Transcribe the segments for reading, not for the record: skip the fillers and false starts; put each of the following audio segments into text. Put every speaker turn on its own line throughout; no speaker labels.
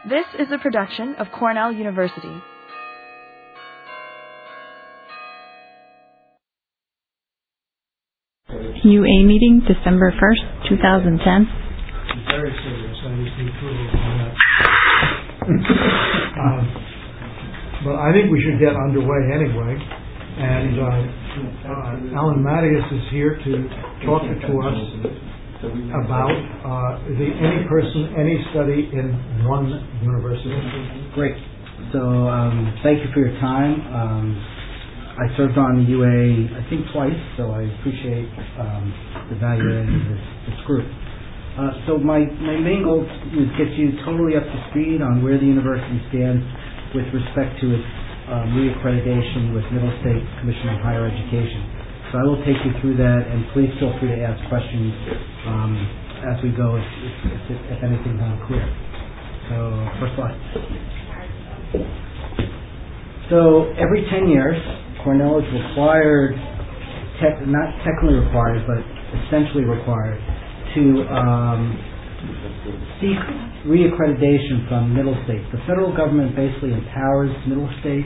This is a production of Cornell University.
UA meeting, December 1st, 2010.
Very serious. I received approval on that. But I think we should get underway anyway. And Alan Mattias is here to talk to us about any person, any study in one university.
Great. So thank you for your time. I served on the UA, I think, twice, so I appreciate the value added of this group. So my main goal is get you totally up to speed on where the university stands with respect to its reaccreditation with Middle State Commission on Higher Education. So I will take you through that, and please feel free to ask questions as we go if anything's unclear. So first slide. So every 10 years, Cornell is required, not technically required, but essentially required, to seek reaccreditation from Middle States. The federal government basically empowers Middle States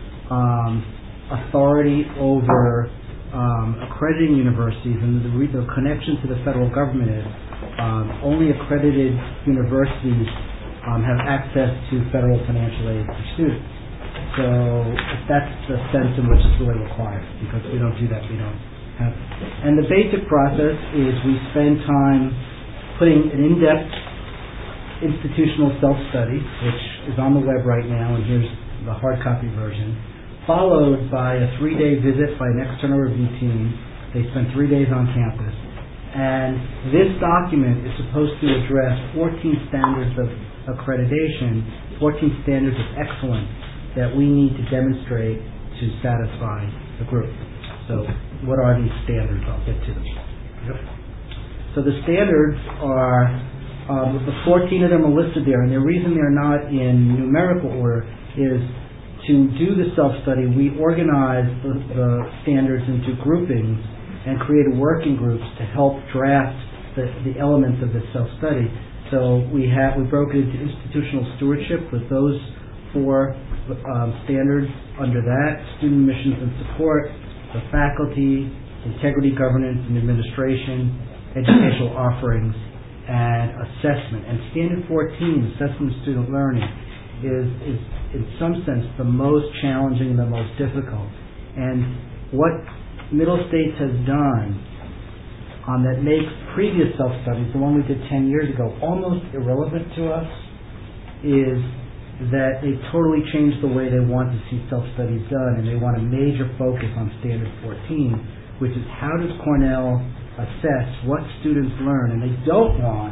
authority over accrediting universities, and the connection to the federal government is only accredited universities have access to federal financial aid for students. So that's the sense in which it's really required, because if we don't do that, we don't have it. And the basic process is we spend time putting an in-depth institutional self-study, which is on the web right now, and here's the hard copy version, followed by a 3-day visit by an external review team. They spend 3 days on campus. And this document is supposed to address 14 standards of accreditation, 14 standards of excellence that we need to demonstrate to satisfy the group. So what are these standards? I'll get to them. Yep. So the standards are, the 14 of them are listed there, and the reason they're not in numerical order is to do the self-study, we organize the standards into groupings and create working groups to help draft the elements of the self-study. So we broke it into institutional stewardship with those 4 standards under that: student missions and support, the faculty, integrity, governance, and administration, educational offerings, and assessment. And standard 14, assessment of student learning, is in some sense the most challenging and the most difficult. And what Middle States has done that makes previous self-studies, the one we did 10 years ago, almost irrelevant to us, is that they totally changed the way they want to see self-studies done, and they want a major focus on Standard 14, which is how does Cornell assess what students learn. And they don't want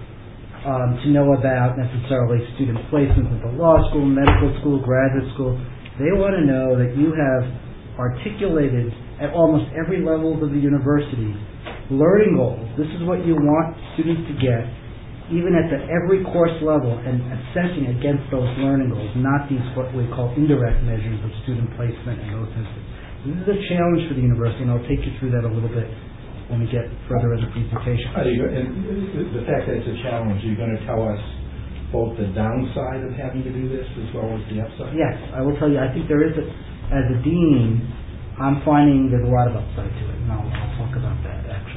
to know about necessarily student placements at the law school, medical school, graduate school. They want to know that you have articulated at almost every level of the university learning goals. This is what you want students to get, even at every course level, and assessing against those learning goals, not these what we call indirect measures of student placement and those things. This is a challenge for the university, and I'll take you through that a little bit when we get further in the presentation.
And the fact that it's a challenge, are you going to tell us both the downside of having to do this as well as the upside?
Yes, I will tell you. I think there is, as a dean, I'm finding there's a lot of upside to it, and I'll talk about that actually.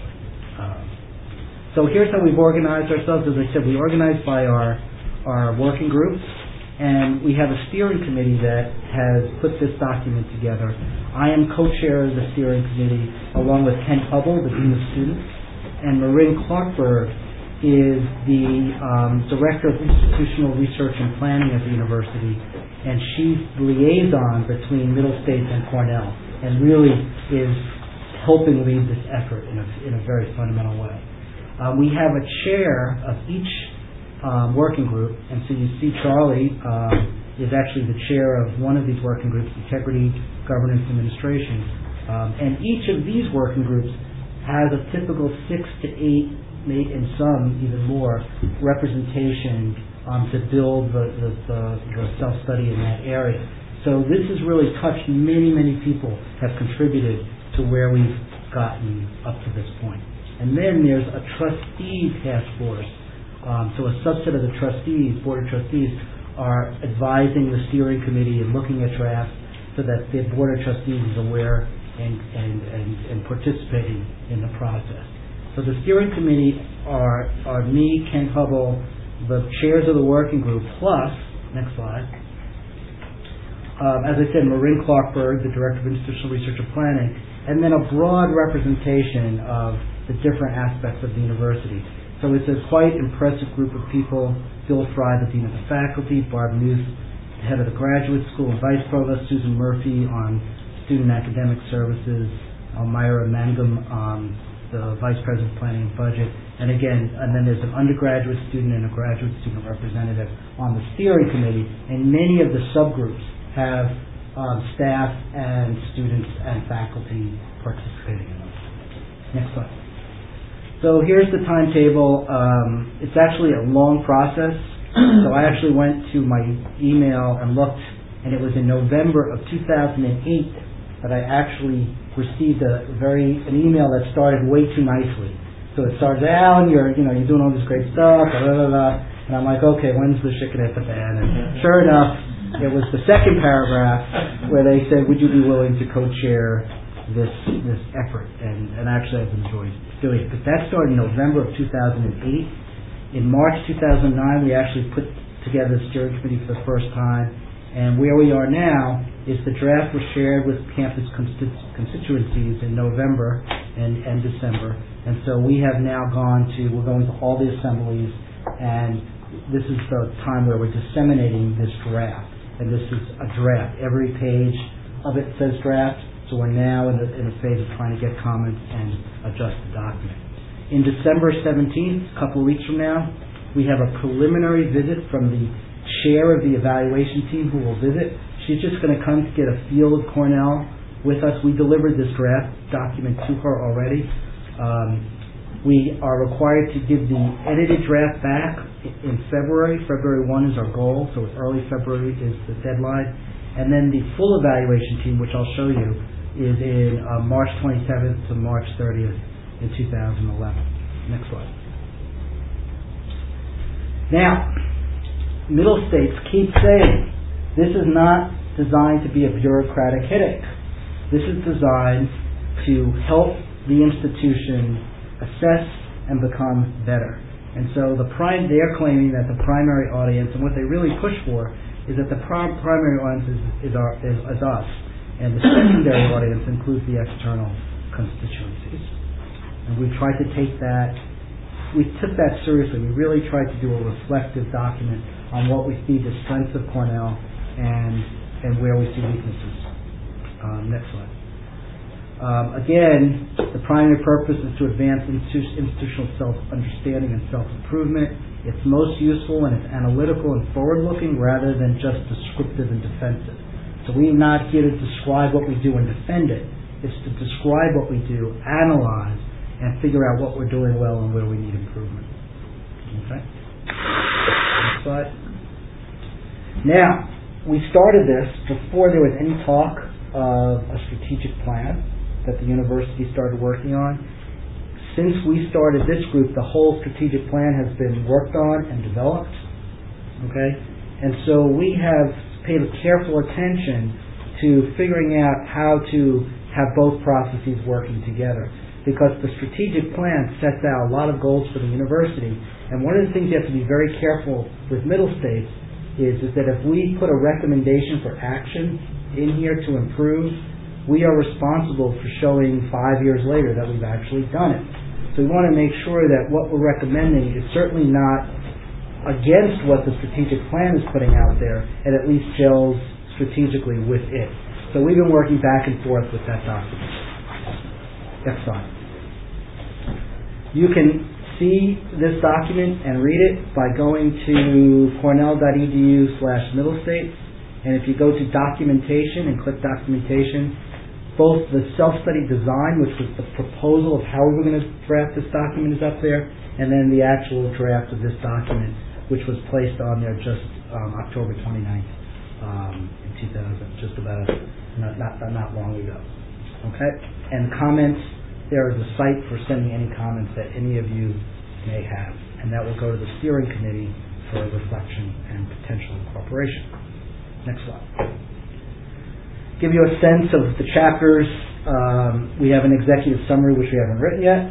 So here's how we've organized ourselves. As I said, we organize by our working groups, and we have a steering committee that has put this document together. I am co-chair of the steering committee along with Ken Hubble, the Dean of Students, and Marin Clarkberg is the Director of Institutional Research and Planning at the university, and she's the liaison between Middle States and Cornell, and really is helping lead this effort in a very fundamental way. We have a chair of each working group, and so you see Charlie is actually the chair of one of these working groups, Integrity, Governance, Administration. And each of these working groups has a typical 6 to 8, and some even more, representation to build the self-study in that area. So this has really touched many, many people have contributed to where we've gotten up to this point. And then there's a trustee task force So a subset of the trustees, board of trustees, are advising the steering committee and looking at drafts so that the board of trustees is aware and participating in the process. So the steering committee are me, Ken Hubble, the chairs of the working group, plus, next slide, as I said, Marin Clarkberg, the Director of Institutional Research and Planning, and then a broad representation of the different aspects of the university. So it's a quite impressive group of people. Phil Fry, the Dean of the Faculty, Barb News, Head of the Graduate School and Vice Provost, Susan Murphy on Student Academic Services, Myra Mangum, the Vice President of Planning and Budget, and then there's an undergraduate student and a graduate student representative on the steering committee, and many of the subgroups have staff and students and faculty participating in them. Next slide. So here's the timetable. It's actually a long process. So I actually went to my email and looked, and it was in November of 2008 that I actually received an email that started way too nicely. So it starts, Alan, you're doing all this great stuff, blah, blah, blah. And I'm like, okay, when's the shit gonna hit the fan? And sure enough, it was the second paragraph where they said, would you be willing to co-chair this effort? And actually I've enjoyed doing it. But that started in November of 2008. In March 2009, we actually put together the steering committee for the first time. And where we are now is the draft was shared with campus constituencies in November and December. And so we have now we're going to all the assemblies, and this is the time where we're disseminating this draft. And this is a draft. Every page of it says draft, so we're now in a phase of trying to get comments and adjust the document. In December 17th, a couple of weeks from now, we have a preliminary visit from the chair of the evaluation team who will visit. She's just going to come to get a feel of Cornell with us. We delivered this draft document to her already. We are required to give the edited draft back in February. February 1 is our goal, so early February is the deadline. And then the full evaluation team, which I'll show you, is in March 27th to March 30th in 2011. Next slide. Now, middle states keep saying this is not designed to be a bureaucratic headache. This is designed to help the institution assess and become better. And so they're claiming that the primary audience, and what they really push for, is that the primary audience is us, and the secondary audience includes the external constituencies. And we tried to we took that seriously. We really tried to do a reflective document on what we see the strengths of Cornell and where we see weaknesses. Next slide. Again, the primary purpose is to advance institutional self-understanding and self-improvement. It's most useful when it's analytical and forward-looking rather than just descriptive and defensive. So we're not here to describe what we do and defend it. It's to describe what we do, analyze, and figure out what we're doing well and where we need improvement. Okay? Next slide. Now, we started this before there was any talk of a strategic plan that the university started working on. Since we started this group, the whole strategic plan has been worked on and developed. Okay? And so we have paid careful attention to figuring out how to have both processes working together. Because the strategic plan sets out a lot of goals for the university. And one of the things you have to be very careful with middle states is that if we put a recommendation for action in here to improve, we are responsible for showing 5 years later that we've actually done it. So we want to make sure that what we're recommending is certainly not against what the strategic plan is putting out there, and at least gels strategically with it. So we've been working back and forth with that document. Next slide. You can see this document and read it by going to cornell.edu/middlestates. And if you go to documentation and click documentation, both the self-study design, which was the proposal of how we were going to draft this document, is up there, and then the actual draft of this document, which was placed on there just October 29th in 2000, just about not long ago. Okay? And comments, there is a site for sending any comments that any of you may have. and that will go to the steering committee for reflection and potential incorporation. Next slide. Give you a sense of the chapters. We have an executive summary, which we haven't written yet.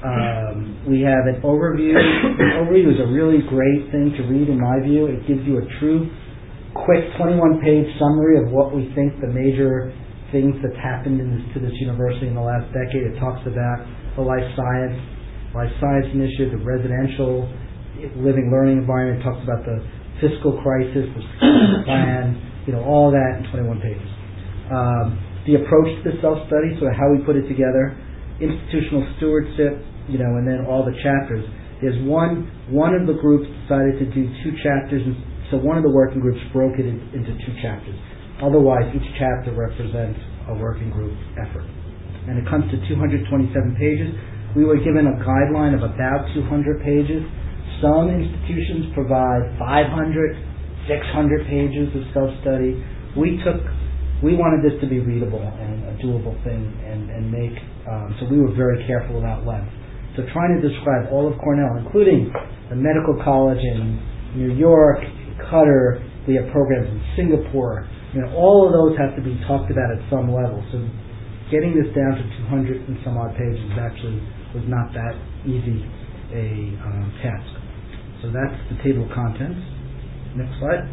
We have an overview. An overview is a really great thing to read, in my view. It gives you a true, quick 21-page summary of what we think the major things that's happened to this university in the last decade. It talks about the life science initiative, the residential living learning environment. It talks about the fiscal crisis, the plan, all that in 21 pages. The approach to the self-study, sort of how we put it together, institutional stewardship, and then all the chapters. There's one of the groups decided to do 2 chapters, and so one of the working groups broke it into 2 chapters. Otherwise, each chapter represents a working group effort. And it comes to 227 pages. We were given a guideline of about 200 pages. Some institutions provide 500, 600 pages of self-study. We wanted this to be readable and a doable thing and make, so we were very careful about length. So trying to describe all of Cornell, including the medical college in New York, Qatar, we have programs in Singapore, all of those have to be talked about at some level. So getting this down to 200 and some odd pages actually was not that easy a task. So that's the table of contents. Next slide.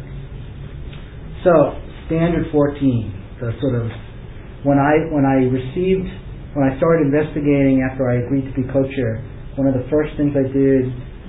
So standard 14, the sort of when I started investigating after I agreed to be co-chair, one of the first things I did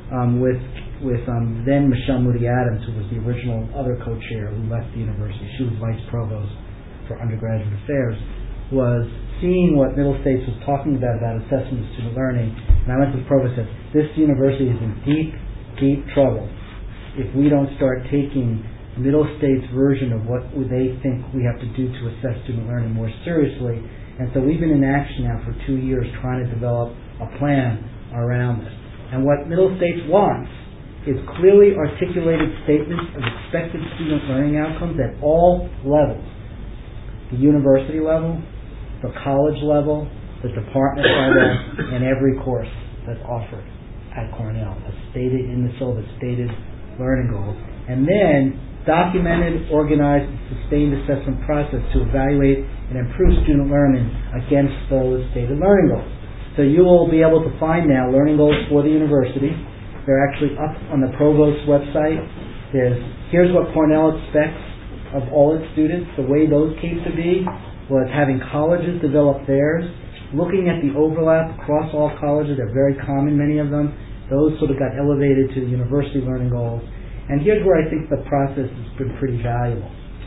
with then Michelle Moody Adams, who was the original other co-chair who left the university, she was vice provost for undergraduate affairs, was seeing what Middle States was talking about assessment of student learning. And I went to the provost and said, this university is in deep, deep trouble if we don't start taking Middle States' version of what they think we have to do to assess student learning more seriously. And so we've been in action now for 2 years trying to develop a plan around this. And what Middle States wants is clearly articulated statements of expected student learning outcomes at all levels. The university level, the college level, the department level, and every course that's offered at Cornell, as stated in the syllabus, stated learning goals. And then documented, organized, and sustained assessment process to evaluate and improve student learning against those stated learning goals. So you will be able to find now learning goals for the university. They're actually up on the Provost's website. Here's what Cornell expects of all its students. The way those came to be was having colleges develop theirs, looking at the overlap across all colleges. They're very common, many of them. Those sort of got elevated to the university learning goals. And here's where I think the process has been pretty valuable.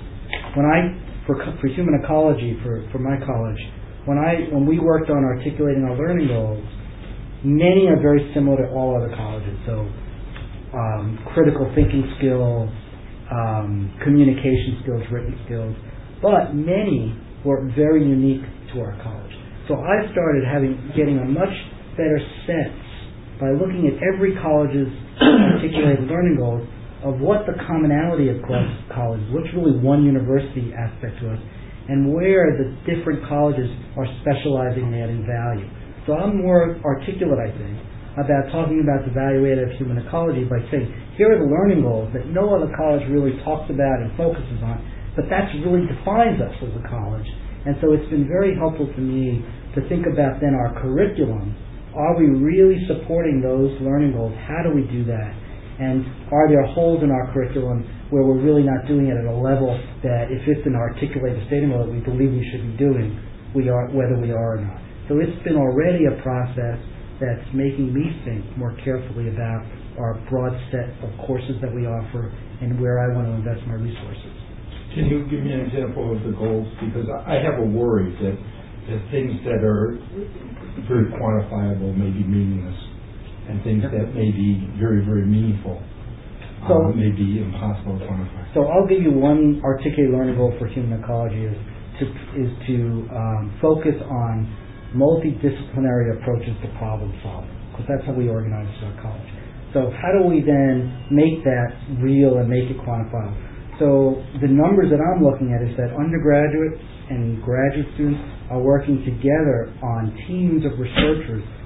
For human ecology, for my college, when we worked on articulating our learning goals, many are very similar to all other colleges. So critical thinking skills, communication skills, written skills, but many were very unique to our college. So I started getting a much better sense by looking at every college's articulated learning goals of what the commonality across colleges, what's really one university aspect to us, and where the different colleges are specializing and adding value. So I'm more articulate, I think, about talking about the value add of human ecology by saying, here are the learning goals that no other college really talks about and focuses on, but that really defines us as a college. And so it's been very helpful to me to think about then our curriculum. Are we really supporting those learning goals? How do we do that? And are there holes in our curriculum where we're really not doing it at a level that if it's an articulated statement that we believe we should be doing, whether we are or not. So it's been already a process that's making me think more carefully about our broad set of courses that we offer and where I want to invest my resources.
Can you give me an example of the goals? Because I have a worry that things that are very quantifiable may be meaningless, and things that may be very, very meaningful may be impossible to quantify.
So I'll give you one articulated learning goal for human ecology is to focus on multidisciplinary approaches to problem solving, because that's how we organize our college. So how do we then make that real and make it quantifiable? So the numbers that I'm looking at is that undergraduates and graduate students are working together on teams of researchers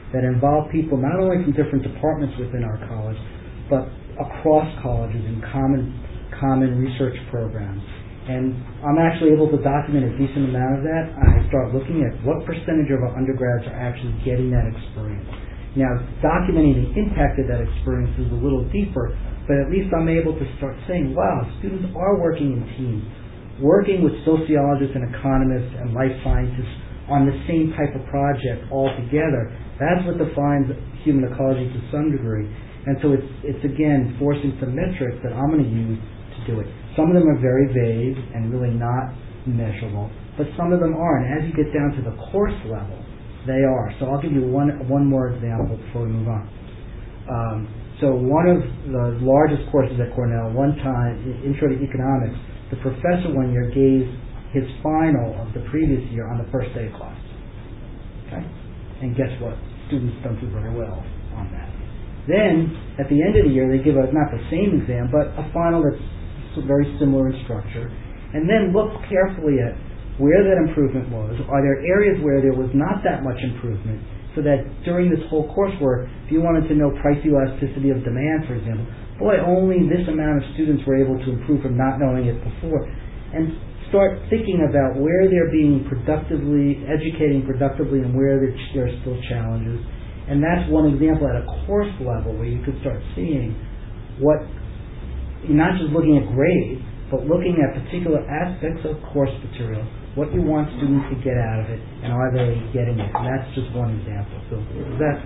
that involve people not only from different departments within our college, but across colleges in common research programs. And I'm actually able to document a decent amount of that. I start looking at what percentage of our undergrads are actually getting that experience. Now, documenting the impact of that experience is a little deeper, but at least I'm able to start saying, wow, students are working in teams, working with sociologists and economists and life scientists on the same type of project all together. That's what defines human ecology to some degree. And so it's again forcing some metrics that I'm going to use to do it. Some of them are very vague and really not measurable, but some of them are. And as you get down to the course level, they are. So I'll give you one more example before we move on. So one of the largest courses at Cornell, one time, Intro to Economics, the professor one year gave his final of the previous year on the first day of class. Okay? And guess what? Students don't do very well on that. Then, at the end of the year, they give not the same exam, but a final that's very similar in structure, and then look carefully at where that improvement was. Are there areas where there was not that much improvement, so that during this whole coursework, if you wanted to know price elasticity of demand, for example, boy, only this amount of students were able to improve from not knowing it before. And start thinking about where they're being educating productively, and where there are still challenges. And that's one example at a course level where you could start seeing what, not just looking at grades, but looking at particular aspects of course material, what you want students to get out of it, and are they getting it? And that's just one example. So is that...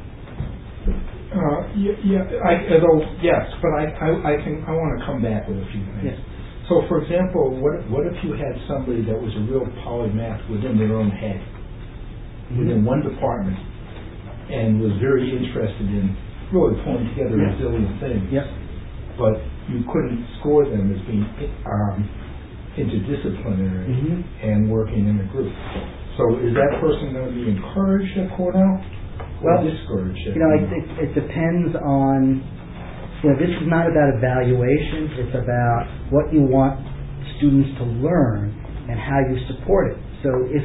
yes, but I think I want to come back with a few things.
Yes.
So, for example, what if you had somebody that was a real polymath within their own head, within one department, and was very interested in really pulling together a zillion things, but you couldn't score them as being interdisciplinary and working in a group. So is that person going to be encouraged at Cornell or discouraged?
It depends on... this is not about evaluation. It's about what you want students to learn and how you support it. So if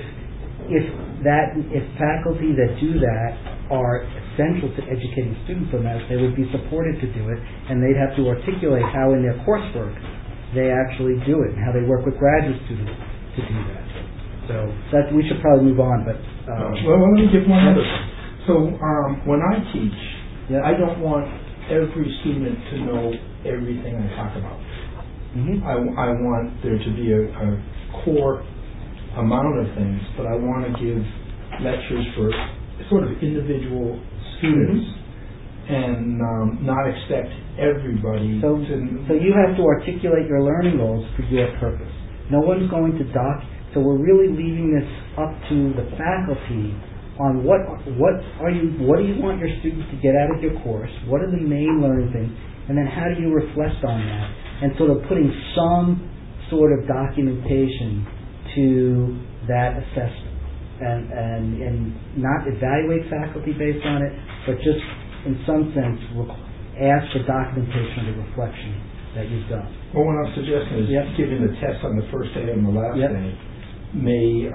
faculty that do that are essential to educating students on that, they would be supported to do it, and they'd have to articulate how in their coursework they actually do it, and how they work with graduate students to do that. So we should probably move on. But
let me give one other. So when I teach, I don't want every student to know everything I talk about. I want there to be a core amount of things, but I want to give lectures for sort of individual students and not expect everybody
So you have to articulate your learning goals for your purpose. No one's going to so we're really leaving this up to the faculty on what do you want your students to get out of your course, what are the main learning things, and then how do you reflect on that, and sort of putting some sort of documentation to that assessment, and not evaluate faculty based on it, but just in some sense ask for documentation of the reflection that you've done.
Well, what I'm suggesting is giving the test on the first day and the last day may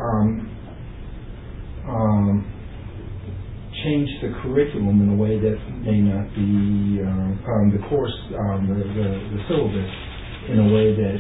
change the curriculum in a way that may not be the course, the syllabus, in a way that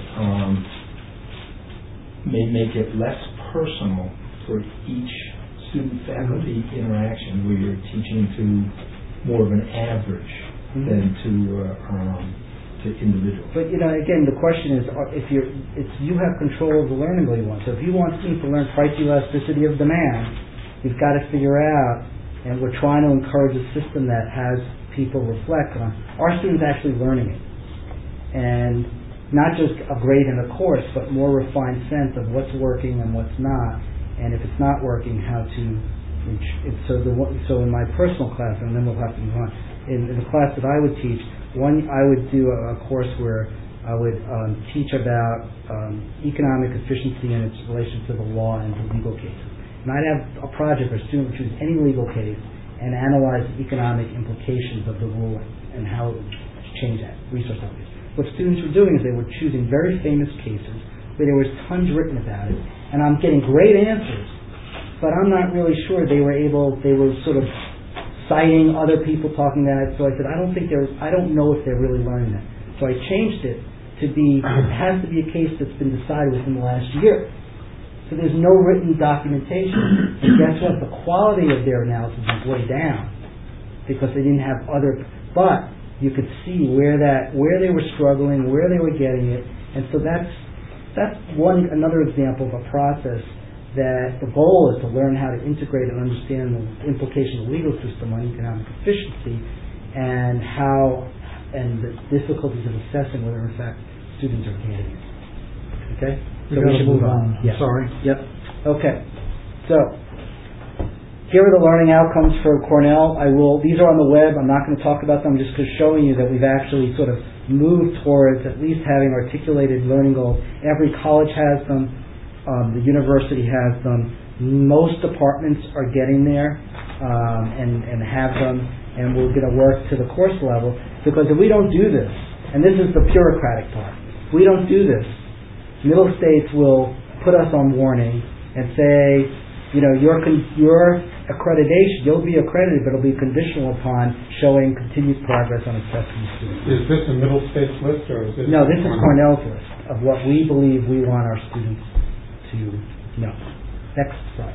may make it less personal for each student-faculty interaction, where you're teaching to more of an average than to individuals.
But again, the question is, if you have control of the learning goal you want. So if you want students to learn price elasticity of demand, you've got to figure out, and we're trying to encourage a system that has people reflect on, are students actually learning it? And not just a grade in a course, but more refined sense of what's working and what's not, and if it's not working, how to reach it. So in my personal class, and then we'll have to move on, in the class that I would teach, I would do a course where I would teach about economic efficiency and its relation to the law and to legal cases. And I'd have a project where a student would choose any legal case and analyze the economic implications of the ruling and how it would change that resource allocation. What students were doing is they were choosing very famous cases where there was tons written about it, and I'm getting great answers, but I'm not really sure they were sort of citing other people talking about it. So I said, I don't know if they're really learning it. So I changed it to be, it has to be a case that's been decided within the last year. So there's no written documentation. And guess what? The quality of their analysis is way down because they didn't have other, but you could see where they were struggling, where they were getting it. And so that's another example of a process that the goal is to learn how to integrate and understand the implication of the legal system on economic efficiency and the difficulties of assessing whether in fact students are getting it. Okay? So we should move on.
Yeah. Sorry.
Yep. Okay. So here are the learning outcomes for Cornell. These are on the web. I'm not going to talk about them. I'm just showing you that we've actually sort of moved towards at least having articulated learning goals. Every college has them. The university has them. Most departments are getting there and have them. And we're going to work to the course level because if we don't do this, and this is the bureaucratic part, if we don't do this, middle states will put us on warning and say, your accreditation, you'll be accredited, but it'll be conditional upon showing continued progress on assessing students.
Is this a middle states list or is this?
No, this is Cornell's list of what we believe we want our students to know. Next slide.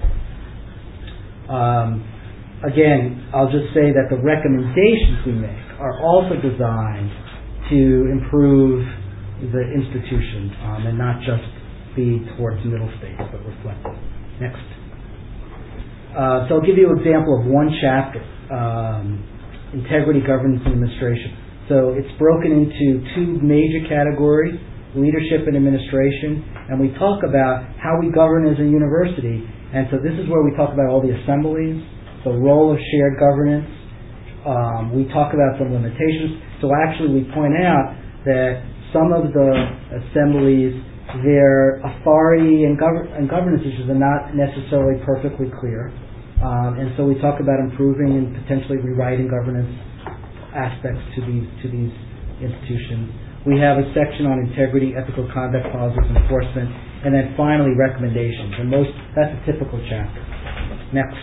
Again, I'll just say that the recommendations we make are also designed to improve the institution and not just be towards middle states, but reflective. Next. So I'll give you an example of one chapter, Integrity, Governance, and Administration. So it's broken into two major categories, leadership and administration, and we talk about how we govern as a university. And so this is where we talk about all the assemblies, the role of shared governance. We talk about some limitations. So actually we point out that some of the assemblies, their authority and governance issues are not necessarily perfectly clear. And so we talk about improving and potentially rewriting governance aspects to these institutions. We have a section on integrity, ethical conduct policies, enforcement, and then finally recommendations. And that's a typical chapter. Next.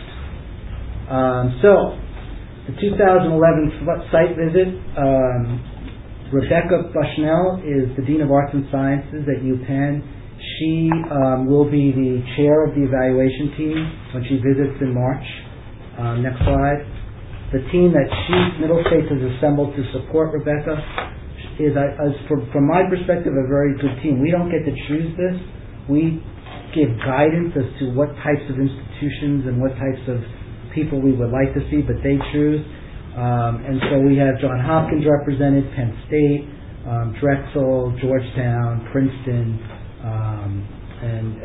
So the 2011 site visit, Rebecca Bushnell is the Dean of Arts and Sciences at UPenn. She will be the chair of the evaluation team when she visits in March. Next slide. The team that Middle States has assembled to support Rebecca is, from my perspective, a very good team. We don't get to choose this. We give guidance as to what types of institutions and what types of people we would like to see, but they choose. And so we have Johns Hopkins represented, Penn State, Drexel, Georgetown, Princeton, and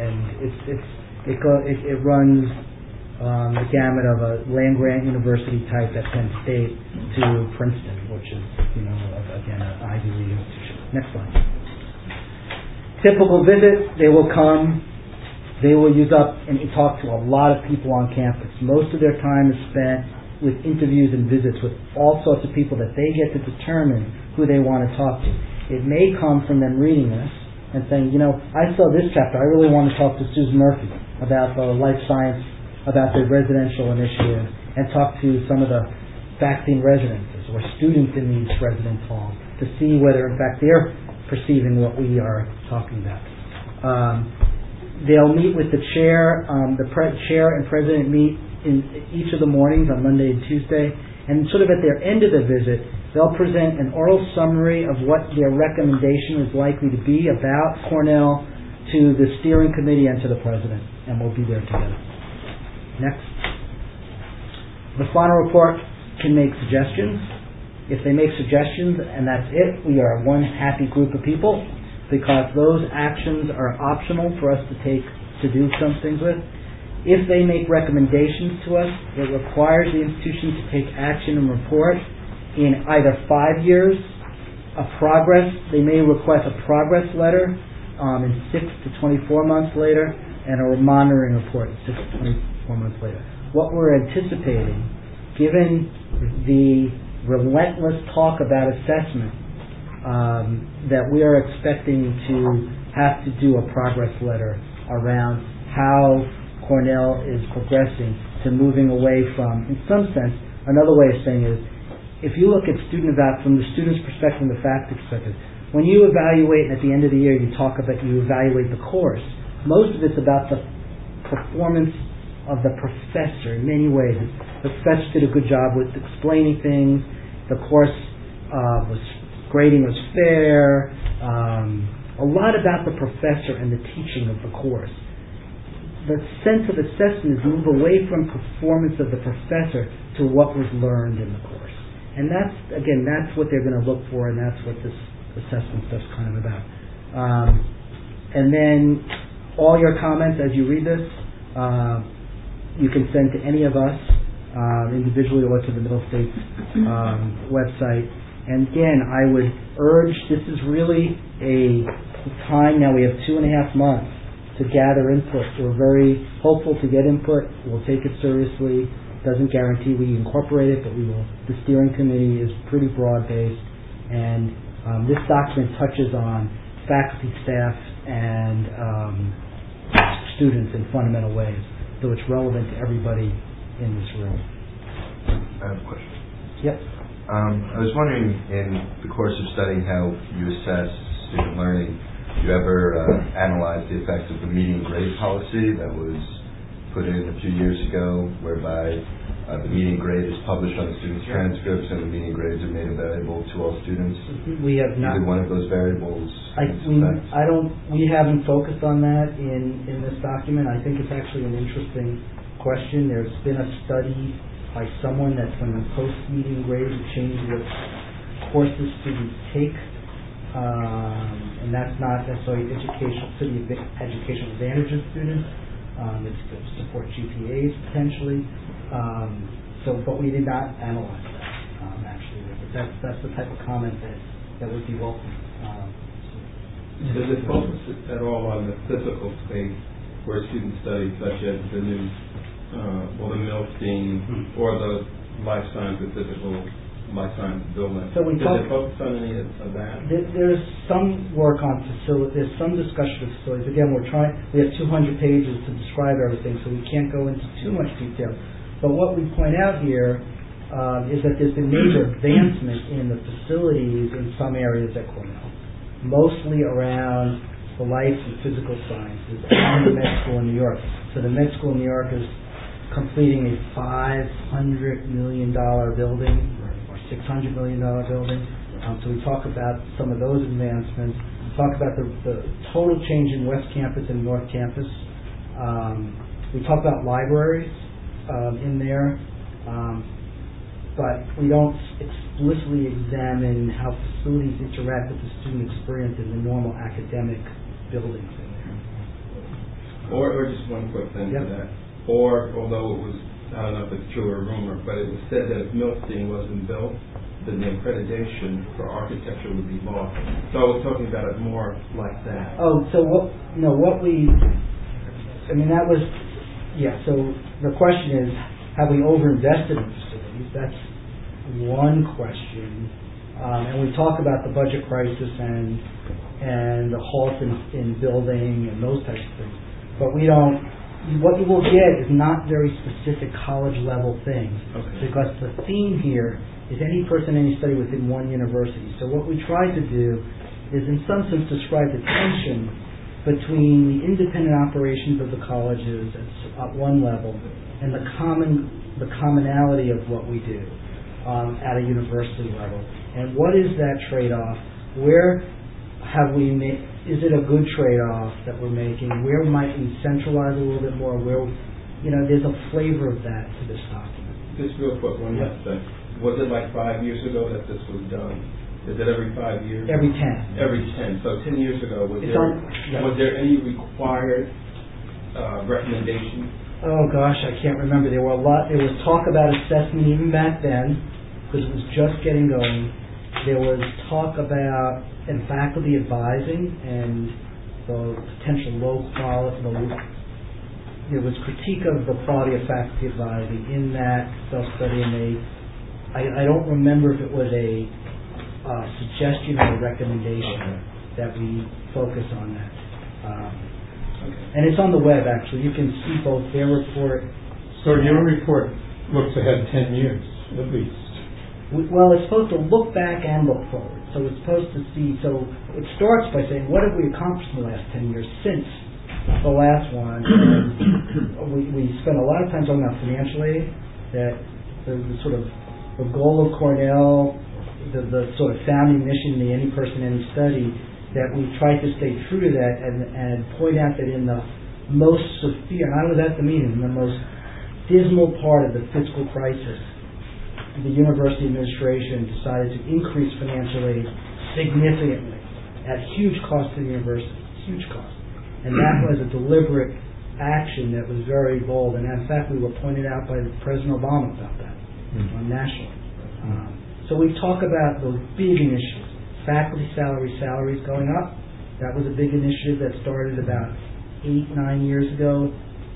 it runs the gamut of a land-grant university type at Penn State to Princeton, which is, again, an Ivy League institution. Next slide. Typical visit, they will come, they will use up and talk to a lot of people on campus. Most of their time is spent with interviews and visits with all sorts of people that they get to determine who they want to talk to. It may come from them reading this and saying, I saw this chapter, I really want to talk to Susan Murphy about the life science, about the residential initiative, and talk to some of the vaccine residences or students in these residence halls to see whether in fact they're perceiving what we are talking about. They'll meet with the chair. The chair and president meet in each of the mornings on Monday and Tuesday, and sort of at their end of the visit, they'll present an oral summary of what their recommendation is likely to be about Cornell to the steering committee and to the president, and we'll be there together. Next. The final report can make suggestions. If they make suggestions and that's it, we are one happy group of people because those actions are optional for us to do some things with. If they make recommendations to us, it requires the institution to take action and report in either 5 years, they may request a progress letter in 6 to 24 months later, and a monitoring report 6 to 24 months later. What we're anticipating, given the relentless talk about assessment, that we are expecting to have to do a progress letter around how Cornell is progressing to moving away from, in some sense, another way of saying is, if you look at from the student's perspective and the faculty perspective, when you evaluate and at the end of the year you evaluate the course, most of it's about the performance of the professor in many ways. The professor did a good job with explaining things, the course grading was fair, a lot about the professor and the teaching of the course. The sense of assessment is move away from performance of the professor to what was learned in the course. And that's what they're going to look for, and that's what this assessment stuff's kind of about. And then all your comments as you read this, you can send to any of us individually or to the Middle States website. And again, I would urge, this is really a time now, we have 2.5 months to gather input. We're very hopeful to get input. We'll take it seriously. Doesn't guarantee we incorporate it, but we will. The steering committee is pretty broad-based, and this document touches on faculty, staff, and students in fundamental ways, so it's relevant to everybody in this room.
I have a question.
Yep.
I was wondering, in the course of studying how you assess student learning, do you ever analyze the effects of the median grade policy that was put in a few years ago, whereby the median grade is published on the students' transcripts and the median grades are made available to all students?
We have not.
Either one of those variables?
We haven't focused on that in this document. I think it's actually an interesting question. There's been a study by someone that's when the post-median grades have changed what courses students take, and that's not necessarily educational advantages students. It's to support GPAs potentially. But we did not analyze that actually. But that's the type of comment that would be welcome.
Does it focus at all on the physical space where students study, such as the new, the Milstein or the life science and physical life science building?
So does
it focus on any of that?
There's some work on facilities. There's some discussion of facilities. Again, we have 200 pages to describe everything, so we can't go into too much detail. But what we point out here is that there's been major advancement in the facilities in some areas at Cornell, mostly around the life and physical sciences and the med school in New York. So the med school in New York is completing a $500 million building, $600 million building. So we talk about some of those advancements. We talk about the total change in West Campus and North Campus. We talk about libraries in there, but we don't explicitly examine how facilities interact with the student experience in the normal academic buildings in there.
Or just one quick thing to that. Or, although it was, I don't know if it's true or rumor, but it was said that if Milstein wasn't built, then the accreditation for architecture would be lost. So I was talking about it more like that.
Oh, so so the question is, have we overinvested in facilities? That's one question. And we talk about the budget crisis and the halt in building and those types of things. But we don't. What you will get is not very specific college level things, because the theme here is any person, any study within one university. So what we try to do is in some sense describe the tension between the independent operations of the colleges at one level and the commonality of what we do at a university level. And what is that trade-off? Where have we made? Is it a good trade-off that we're making? Where might we centralize a little bit more? There's a flavor of that to this document.
Just real quick, one last thing. Was it like 5 years ago that this was done? Is it every 5 years?
Every 10.
Every 10. So 10 years ago, was there any required recommendations?
Oh gosh, I can't remember. There was talk about assessment even back then, because it was just getting going. There was talk about faculty advising and the potential low quality. There was critique of the quality of faculty advising in that self-study, and I don't remember if it was a suggestion or a recommendation that we focus on that. And it's on the web, actually. You can see both their report.
So your report looks ahead 10 years. At least.
Well, it's supposed to look back and look forward. So it's supposed to see, so it starts by saying, what have we accomplished in the last 10 years since the last one? And we spent a lot of time talking about financial aid, that the sort of the goal of Cornell, the sort of founding mission in the Any Person, Any Study, that we tried to stay true to that and point out that in the most severe, and I was at the meeting, in the most dismal part of the fiscal crisis, the university administration decided to increase financial aid significantly at huge cost to the university, huge cost. And that was a deliberate action that was very bold. And in fact, we were pointed out by President Obama about that nationally. So we talk about those big initiatives. Faculty salaries going up. That was a big initiative that started about 8-9 years ago.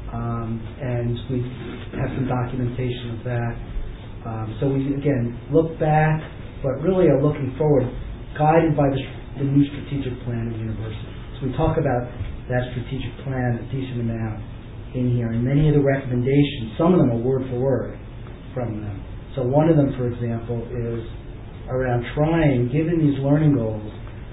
And we have some documentation of that. So we, again, look back, but really are looking forward, guided by the new strategic plan of the university. So we talk about that strategic plan a decent amount in here, and many of the recommendations, some of them are word for word from them. So one of them, for example, is around trying, given these learning goals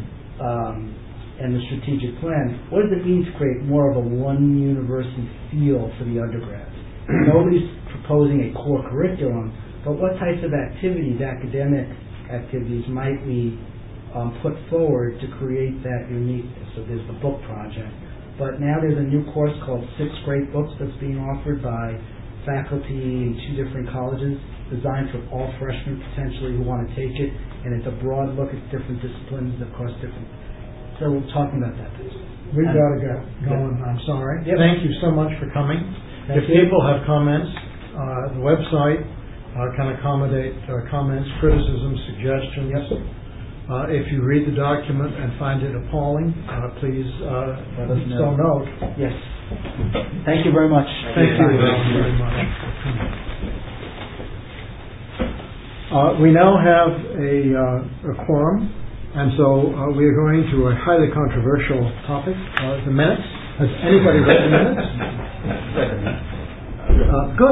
and the strategic plan, what does it mean to create more of a one university feel for the undergrads? Nobody's proposing a core curriculum, but what types of activities, academic activities, might we put forward to create that uniqueness? So there's the book project. But now there's a new course called 6 Great Books that's being offered by faculty in 2 different colleges, designed for all freshmen potentially who want to take it. And it's a broad look at different disciplines across different. So we're talking about that.
We've got to get going. I'm sorry.
Yep.
Thank you so much for coming. If people have comments, the website can accommodate comments, criticisms, suggestions.
Yep.
If you read the document and find it appalling, please let us know.
Yes. Thank you very much.
Thank you very much. We now have a quorum, and so we are going to a highly controversial topic, the minutes. Has anybody read the minutes? Good.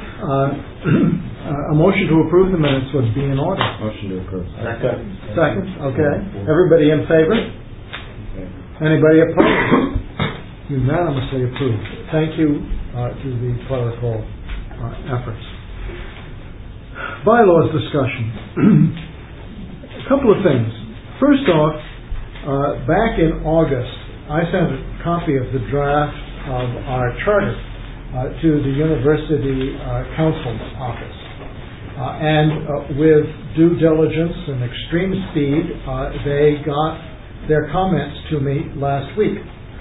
A motion to approve the minutes would be in order.
Motion to approve.
Second. Okay. Everybody in favor? Anybody opposed? Unanimously approved. Thank you to the clerical efforts. Bylaws discussion. A couple of things. First off, back in August, I sent a copy of the draft of our charter to the University Council's office. And with due diligence and extreme speed, they got their comments to me last week.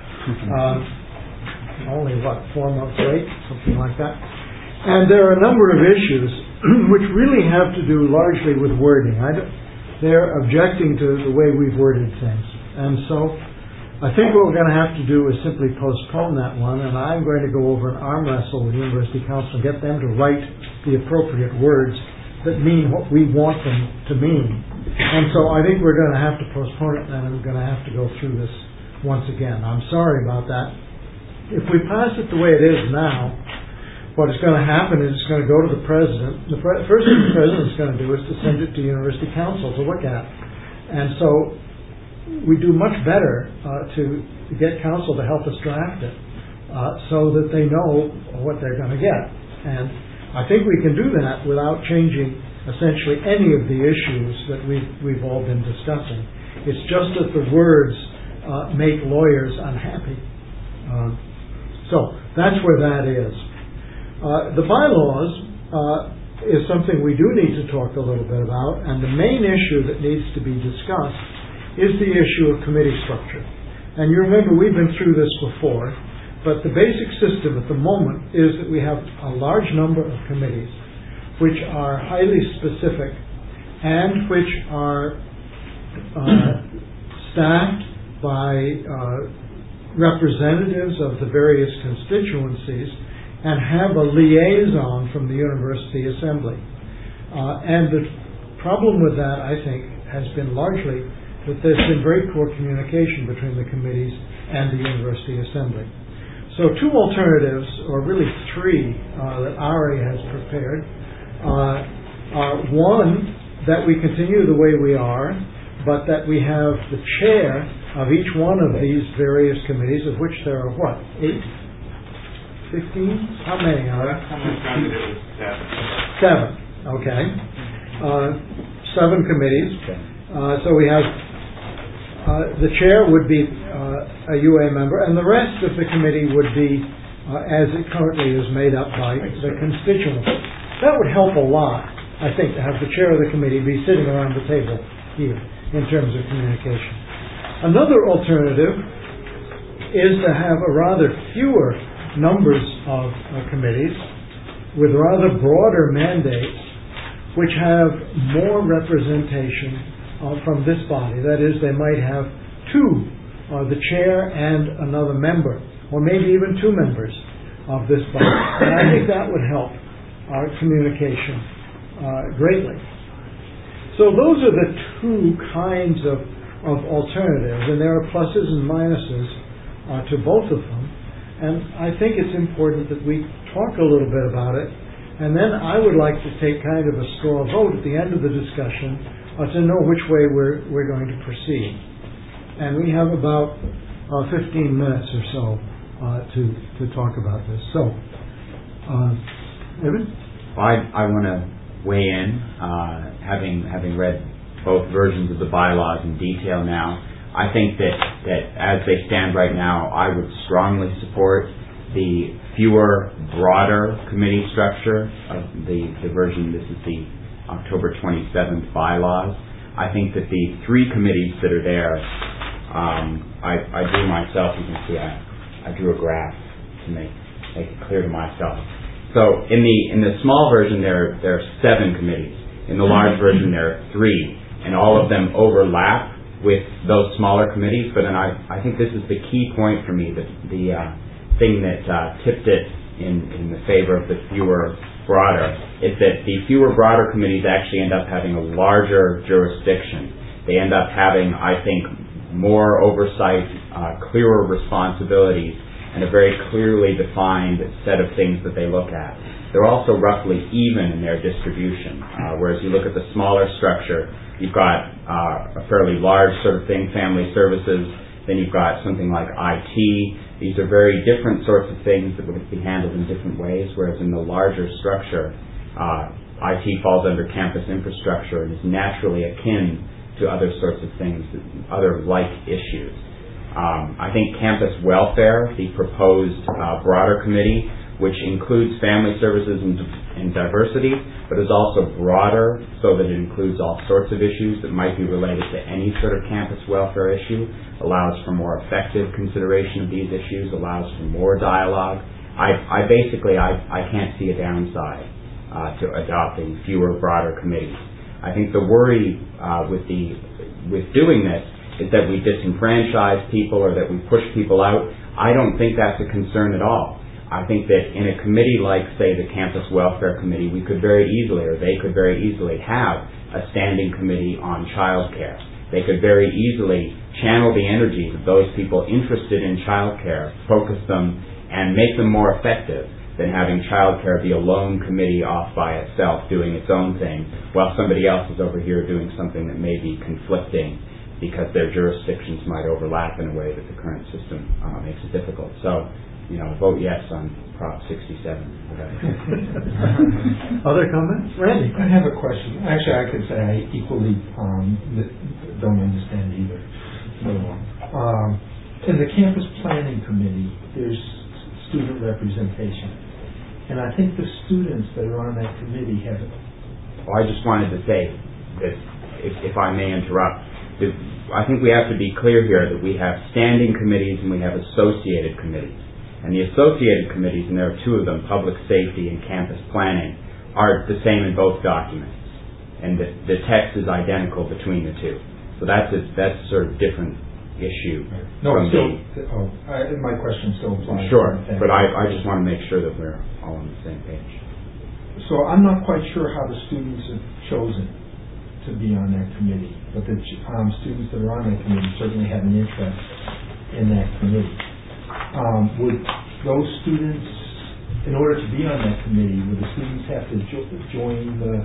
Only, 4 months late, something like that. And there are a number of issues which really have to do largely with wording. They're objecting to the way we've worded things. And so I think what we're going to have to do is simply postpone that one, and I'm going to go over and arm wrestle with University Council and get them to write the appropriate words that mean what we want them to mean. And so I think we're going to have to postpone it, and we're going to have to go through this once again. I'm sorry about that. If we pass it the way it is now, what is going to happen is it's going to go to the president. The first thing the president's going to do is to send it to University Council to look at. And so we do much better to get council to help us draft it so that they know what they're going to get. And I think we can do that without changing essentially any of the issues that we've all been discussing. It's just that the words make lawyers unhappy. So that's where that is. The bylaws is something we do need to talk a little bit about, and the main issue that needs to be discussed is the issue of committee structure. And you remember we've been through this before, but the basic system at the moment is that we have a large number of committees which are highly specific and which are staffed by representatives of the various constituencies and have a liaison from the University Assembly. And the problem with that, I think, has been largely that there's been very poor communication between the committees and the University Assembly. So 2 alternatives, or really 3, that Ari has prepared, One, that we continue the way we are, but that we have the chair of each one of these various committees, of which there are what, 8? 15? How many are there? Seven. Okay. 7 committees. So we have the chair would be a UA member, and the rest of the committee would be as it currently is made up by the constituents. That would help a lot, I think, to have the chair of the committee be sitting around the table here in terms of communication. Another alternative is to have a rather fewer numbers of committees with rather broader mandates which have more representation from this body. That is, they might have 2, the chair and another member, or maybe even 2 members of this body. And I think that would help our communication greatly. So those are the 2 kinds of alternatives, and there are pluses and minuses to both of them. And I think it's important that we talk a little bit about it, and then I would like to take kind of a straw vote at the end of the discussion to know which way we're going to proceed. And we have about 15 minutes or so to talk about this. So, Evan?
I want to weigh in, having read both versions of the bylaws in detail now. I think that as they stand right now, I would strongly support the fewer, broader committee structure of the version. This is the October 27th bylaws. I think that the 3 committees that are there, I drew myself, you can see I drew a graph to make it clear to myself. So in the small version there are 7 committees. In the large version there are 3, and all of them overlap with those smaller committees. But then I think this is the key point for me, the thing that tipped it in the favor of the fewer, broader, is that the fewer, broader committees actually end up having a larger jurisdiction. They end up having, I think, more oversight, clearer responsibilities, and a very clearly defined set of things that they look at. They're also roughly even in their distribution, whereas you look at the smaller structure, you've got a fairly large sort of thing, family services, then you've got something like IT. These are very different sorts of things that would be handled in different ways, whereas in the larger structure, IT falls under campus infrastructure and is naturally akin to other sorts of things, other like issues. I think campus welfare, the proposed broader committee, which includes family services and diversity, but is also broader so that it includes all sorts of issues that might be related to any sort of campus welfare issue, allows for more effective consideration of these issues, allows for more dialogue. I can't see a downside to adopting fewer, broader committees. I think the worry with doing this is that we disenfranchise people or that we push people out. I don't think that's a concern at all. I think that in a committee like, say, the Campus Welfare Committee, we could very easily, or they could very easily have a standing committee on childcare. They could very easily channel the energies of those people interested in childcare, focus them, and make them more effective than having childcare be a lone committee off by itself doing its own thing, while somebody else is over here doing something that may be conflicting because their jurisdictions might overlap in a way that the current system makes it difficult. So, vote yes on Prop 67.
Other comments? Randy?
I have a question. Actually, I could say I equally don't understand either. In the Campus Planning Committee, there's student representation. And I think the students that are on that committee have it.
Well, I just wanted to say that, if I may interrupt, I think we have to be clear here that we have standing committees and we have associated committees. And the associated committees, and there are 2 of them, public safety and campus planning, are the same in both documents. And the text is identical between the 2. So that's a sort of different issue.
No, my question still applies.
Sure, but I just want to make sure that we're all on the same page.
So I'm not quite sure how the students are chosen to be on that committee, but the students that are on that committee certainly have an interest in that committee. Would those students, in order to be on that committee, would the students have to join the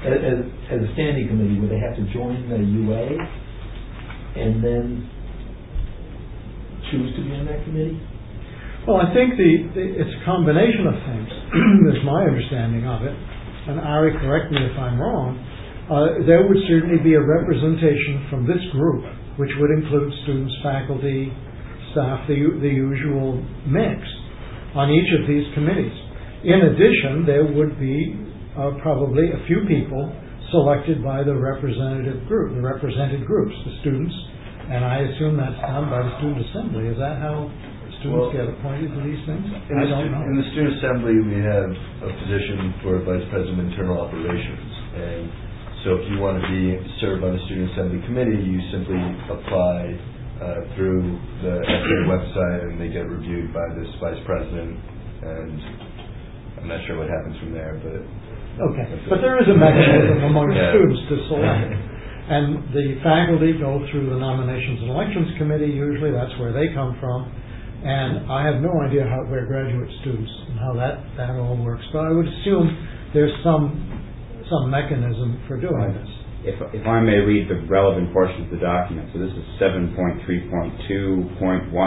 as a standing committee, would they have to join the UA and then choose to be on that committee?
Well, I think it's a combination of things, is my understanding of it. And Ari, correct me if I'm wrong. There would certainly be a representation from this group, which would include students, faculty, staff, the usual mix on each of these committees. In addition, there would be probably a few people selected by the representative group, the represented groups, the students, and I assume that's done by the student assembly. Is that how students get appointed to these things? I don't know.
In the student assembly, we have a position for vice president of internal operations, and so if you want to serve on the student assembly committee, you simply apply through the FA website, and they get reviewed by this vice president, and I'm not sure what happens from there, but...
Okay, but there is a mechanism among students to select. And the faculty go through the Nominations and Elections Committee, usually that's where they come from. And I have no idea where graduate students and how that all works, but I would assume there's some mechanism for doing this.
If I may read the relevant portion of the document, so this is 7.3.2.1.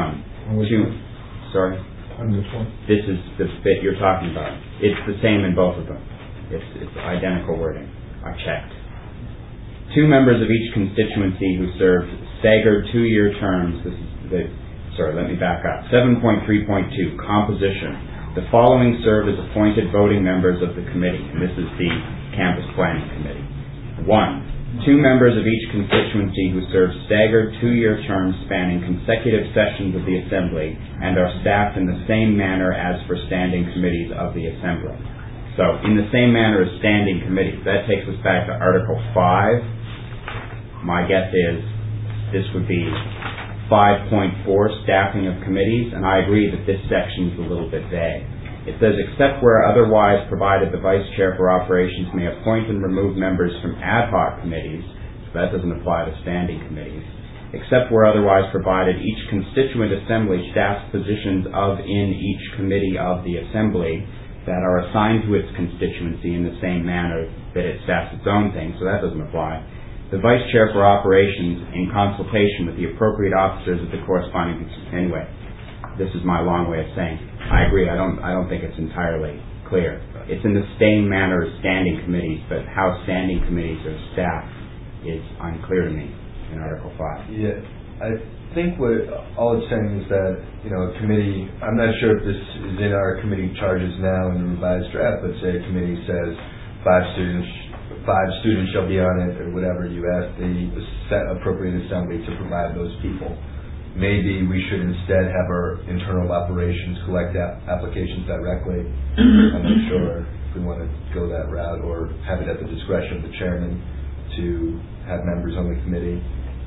Sorry? This is the bit you're talking about. It's the same in both of them. It's identical wording. I checked. 2 members of each constituency who served staggered 2-year terms. Let me back up. 7.3.2, composition. The following serve as appointed voting members of the committee, and this is the campus planning committee. 1. 2 members of each constituency who serve staggered 2-year terms spanning consecutive sessions of the Assembly and are staffed in the same manner as for standing committees of the Assembly. So, in the same manner as standing committees. That takes us back to Article 5. My guess is this would be 5.4, staffing of committees, and I agree that this section is a little bit vague. It says, except where otherwise provided, the Vice Chair for Operations may appoint and remove members from ad hoc committees, so that doesn't apply to standing committees, except where otherwise provided, each constituent assembly staffs positions in each committee of the assembly that are assigned to its constituency in the same manner that it staffs its own thing, so that doesn't apply. The Vice Chair for Operations, in consultation with the appropriate officers of the corresponding... Anyway, this is my long way of saying, I agree, I don't think it's entirely clear. It's in the same manner as standing committees, but how standing committees are staffed is unclear to me in Article 5.
Yeah, I think all it's saying is that, a committee, I'm not sure if this is in our committee charges now in the revised draft, but say a committee says 5 students shall be on it, or whatever, you ask the appropriate assembly to provide those people. Maybe we should instead have our internal operations collect applications directly. I'm not sure if we want to go that route, or have it at the discretion of the chairman to have members on the committee.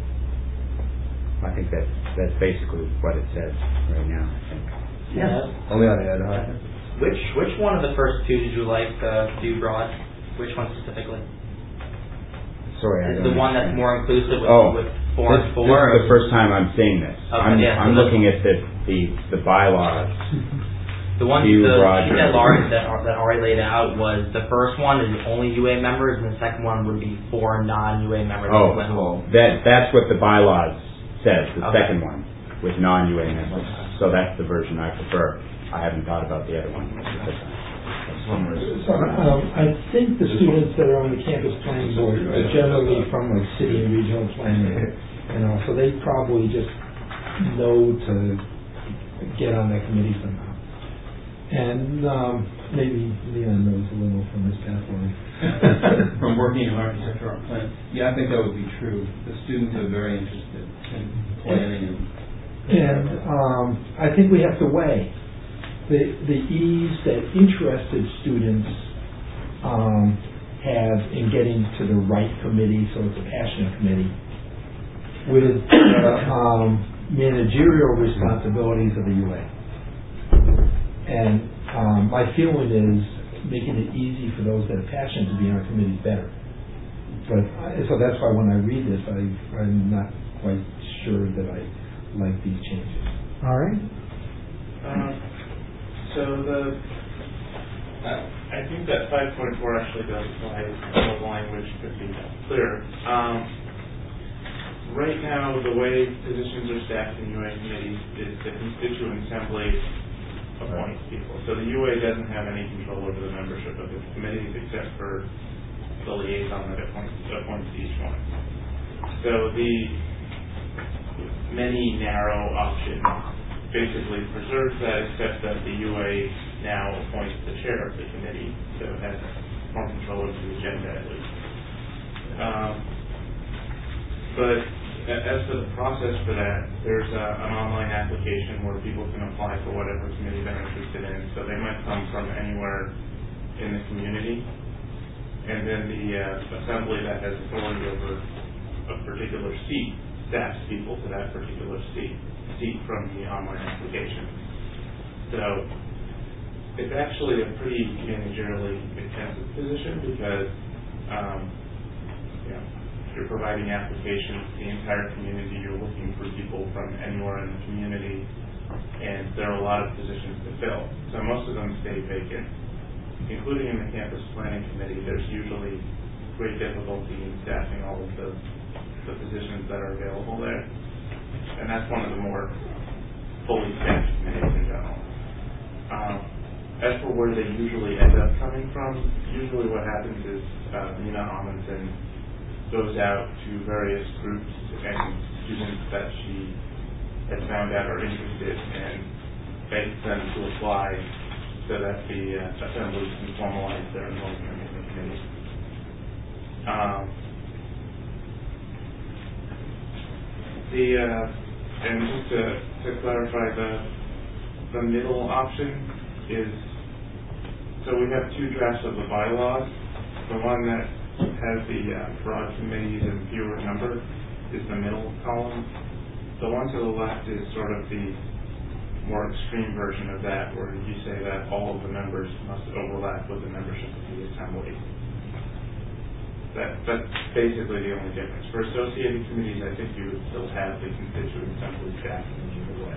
I think that's basically what it says right now, I think.
Yes. Only on the ad hoc.
Which one of the first 2 did you like, do broad? Which one specifically?
Sorry,
is the one that's more inclusive with 4 and 4?
This is the first time I'm seeing this.
Okay,
I'm looking at the bylaws.
The one that Ari laid out was the first one is only UA members, and the second one would be 4 non-UA members.
That's what the bylaws says. The second one with non-UA members. So that's the version I prefer. I haven't thought about the other one.
I think the students that are on the campus planning board are generally from city and regional planning, so they probably just know to get on that committee somehow. And maybe Leon knows a little from his pathway.
From working in architectural plans. Yeah, I think that would be true. The students are very interested in planning.
And I think we have to weigh the ease that interested students have in getting to the right committee, so it's a passionate committee, with managerial responsibilities of the UA. And my feeling is making it easy for those that are passionate to be on our committee better. But so that's why when I read this, I'm not quite sure that I like these changes.
All right.
So I think that 5.4 actually does apply if the language could be clearer. Right now, the way positions are staffed in UA committees is the constituent assembly appoints people. So the UA doesn't have any control over the membership of its committees except for the liaison that appoints each one. So the many narrow option basically preserves that, except that the UA now appoints the chair of the committee, so it has more control over the agenda at least. But as for the process for that, there's an online application where people can apply for whatever committee they're interested in. So they might come from anywhere in the community, and then the assembly that has authority over a particular seat staffs people to that particular seat from the online application. So it's actually a pretty managerially intensive position because you're providing applications to the entire community. You're looking for people from anywhere in the community, and there are a lot of positions to fill. So most of them stay vacant, including in the campus planning committee. There's usually great difficulty in staffing all of the positions that are available there, and that's one of the more fully staffed committees in general. As for where they usually end up coming from, usually what happens is Nina Amundsen goes out to various groups and students that she has found out are interested and begs them to apply so that the assemblies can formalize their involvement in the committee. And just to clarify, the middle option is, so we have two drafts of the bylaws. The one that has the broad committees and fewer number is the middle column. The one to the left is sort of the more extreme version of that, where you say that all of the members must overlap with the membership of the assembly. That's basically the only difference. For associated committees, I think you would still have the constituent assembly staff in either way.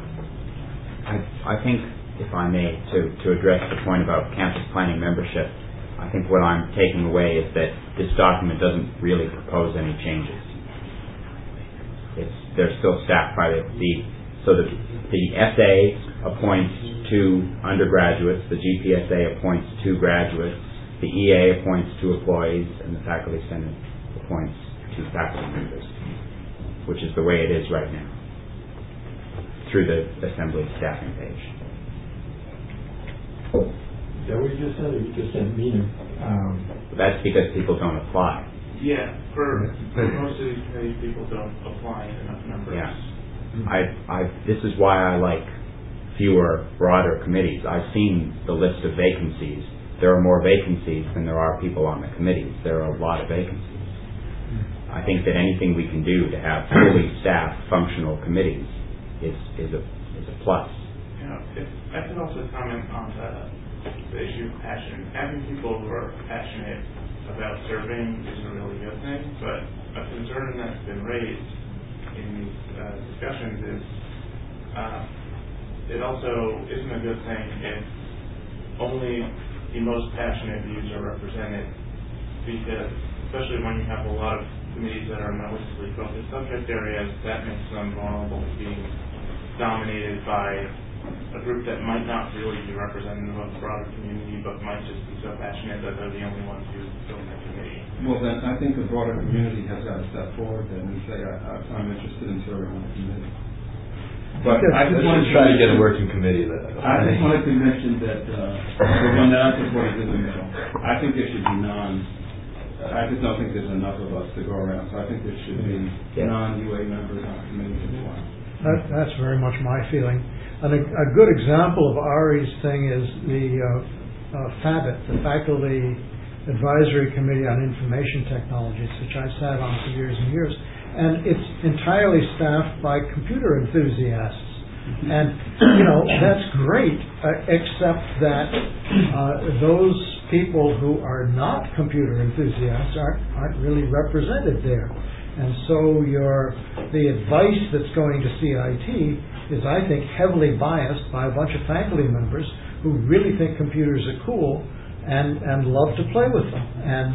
I think, if I may, to address the point about campus planning membership, I think what I'm taking away is that this document doesn't really propose any changes. They're still staffed by the SA appoints 2 undergraduates, the GPSA appoints 2 graduates, the EA appoints 2 employees, and the Faculty Senate appoints 2 faculty members, which is the way it is right now, through the Assembly staffing page.
Is that what you just said, or you just said meaner?
That's because people don't apply.
Yeah, for most of these committees, people don't apply in enough numbers.
Yeah. This is why I like fewer, broader committees. I've seen the list of vacancies. There are more vacancies than there are people on the committees. There are a lot of vacancies. I think that anything we can do to have fully staffed, functional committees is a plus.
If I can also comment on the issue of passion. Having people who are passionate about serving is a really good thing, but a concern that's been raised in these discussions is it also isn't a good thing if only the most passionate views are represented, because especially when you have a lot of committees that are mostly focused subject areas, that makes them vulnerable to being dominated by a group that might not really be representative of the broader community, but might just be so passionate that they're the only ones who fill the committee.
Well, then I think the broader community has got to step forward then and say, I'm interested in serving on the committee. But I just wanted to
try to get a working committee.
I just wanted to mention that we're not supported in the middle. I think there should be I just don't think there's enough of us to go around, so I think there should be non-UA members on committees as well.
That's very much my feeling. And a good example of Ari's thing is the FABIT, the Faculty Advisory Committee on Information Technologies, which I sat on for years and years. And it's entirely staffed by computer enthusiasts. And, that's great, except that those people who are not computer enthusiasts aren't really represented there. And so the advice that's going to CIT is, I think, heavily biased by a bunch of faculty members who really think computers are cool and love to play with them. And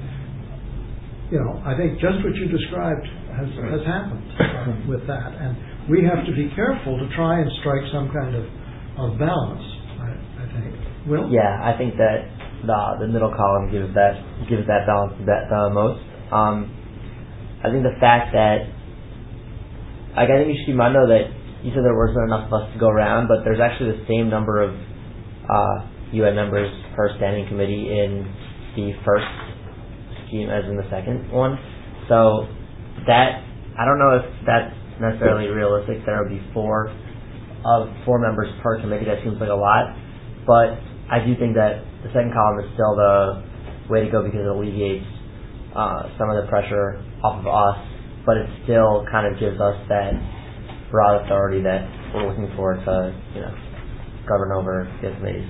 I think just what you described has happened with that, and we have to be careful to try and strike some kind of balance. I think. Will?
Yeah, I think that the middle column gives that balance the most. I think the fact that, I think you should keep in mind though that you said there wasn't enough of us to go around, but there's actually the same number of UN members per standing committee in the first scheme as in the second one. So that, I don't know if that's necessarily realistic. There would be four members per committee. That seems like a lot, but I do think that the second column is still the way to go because it alleviates some of the pressure off of us, but it still kind of gives us that broad authority that we're looking for to, govern over the committees.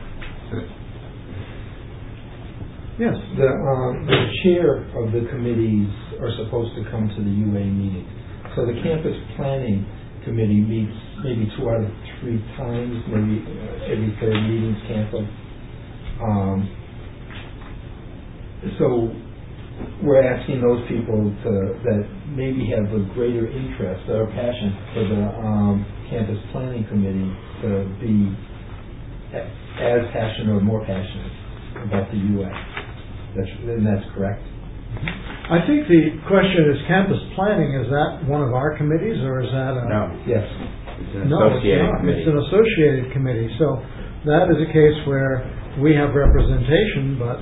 Yes.
The chair of the committees are supposed to come to the UA meeting. So the campus planning committee meets maybe 2 out of 3 times, maybe every third meeting's canceled. So we're asking those people that maybe have a greater interest or passion for the campus planning committee to be as passionate or more passionate about the UA. That's correct.
I think the question is, campus planning, is that one of our committees or is that
No.
Yes.
It's an associated committee.
It's an associated committee. So that is a case where we have representation, but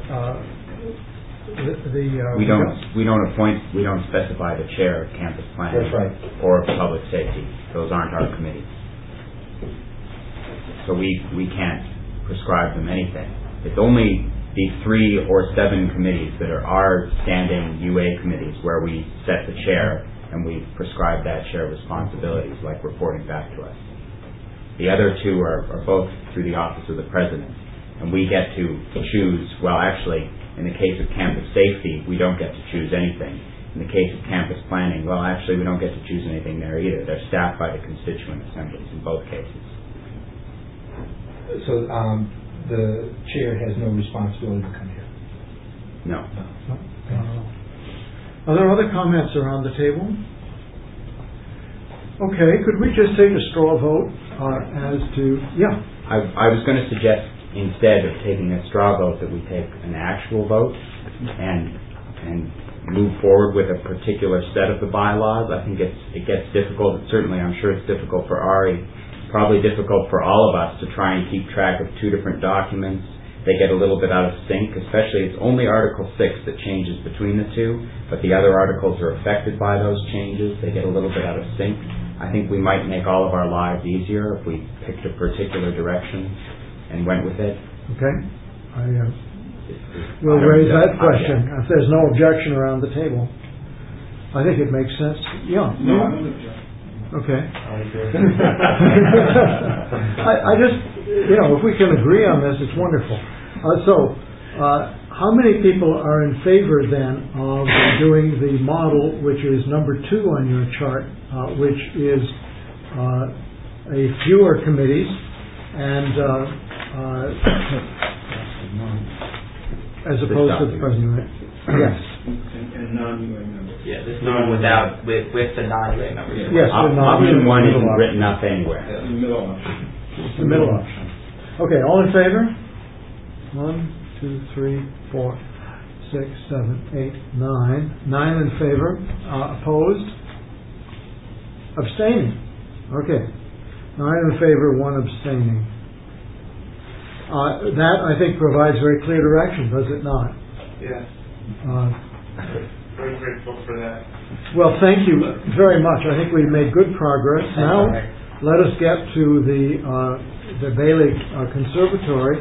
we don't specify the chair of campus planning.
That's right.
Or of public safety. Those aren't our committees. So we can't prescribe them anything. It's only the 3 or 7 committees that are our standing UA committees where we set the chair and we prescribe that chair responsibilities, like reporting back to us. The other 2 are both through the office of the president, and we get to choose. Well, actually, in the case of campus safety, we don't get to choose anything. In the case of campus planning, well, actually, we don't get to choose anything there either. They're staffed by the constituent assemblies in both cases.
So the chair has no responsibility to come here?
No.
Are there other comments around the table? Okay, could we just take a straw vote as to, yeah.
I was going to suggest, instead of taking a straw vote, that we take an actual vote and move forward with a particular set of the bylaws. I think it gets difficult. Certainly, I'm sure it's difficult for Ari. Probably difficult for all of us to try and keep track of 2 different documents. They get a little bit out of sync, especially it's only Article 6 that changes between the 2, but the other articles are affected by those changes. They get a little bit out of sync. I think we might make all of our lives easier if we picked a particular direction and went with it.
Okay. We'll raise that question if there's no objection around the table. I think it makes sense. Yeah. Okay. I just, if we can agree on this, it's wonderful. How many people are in favor then of doing the model, which is number 2 on your chart, which is a fewer committees and as opposed to the present? Yes.
And non-UA members.
Yeah, this is one with the non-UA members.
Yes.
Option 1 isn't written up anywhere.
The middle option.
The middle option. Okay, all in favor? 1, 2, 3, 4, 6, 7, 8, 9. 9 in favor. Opposed? Abstaining. Okay. 9 in favor, 1 abstaining. That, I think, provides very clear direction, does it not?
Yes. Very grateful for that.
Well, thank you very much. I think we've made good progress. Now, let us get to the Bailey Conservatory.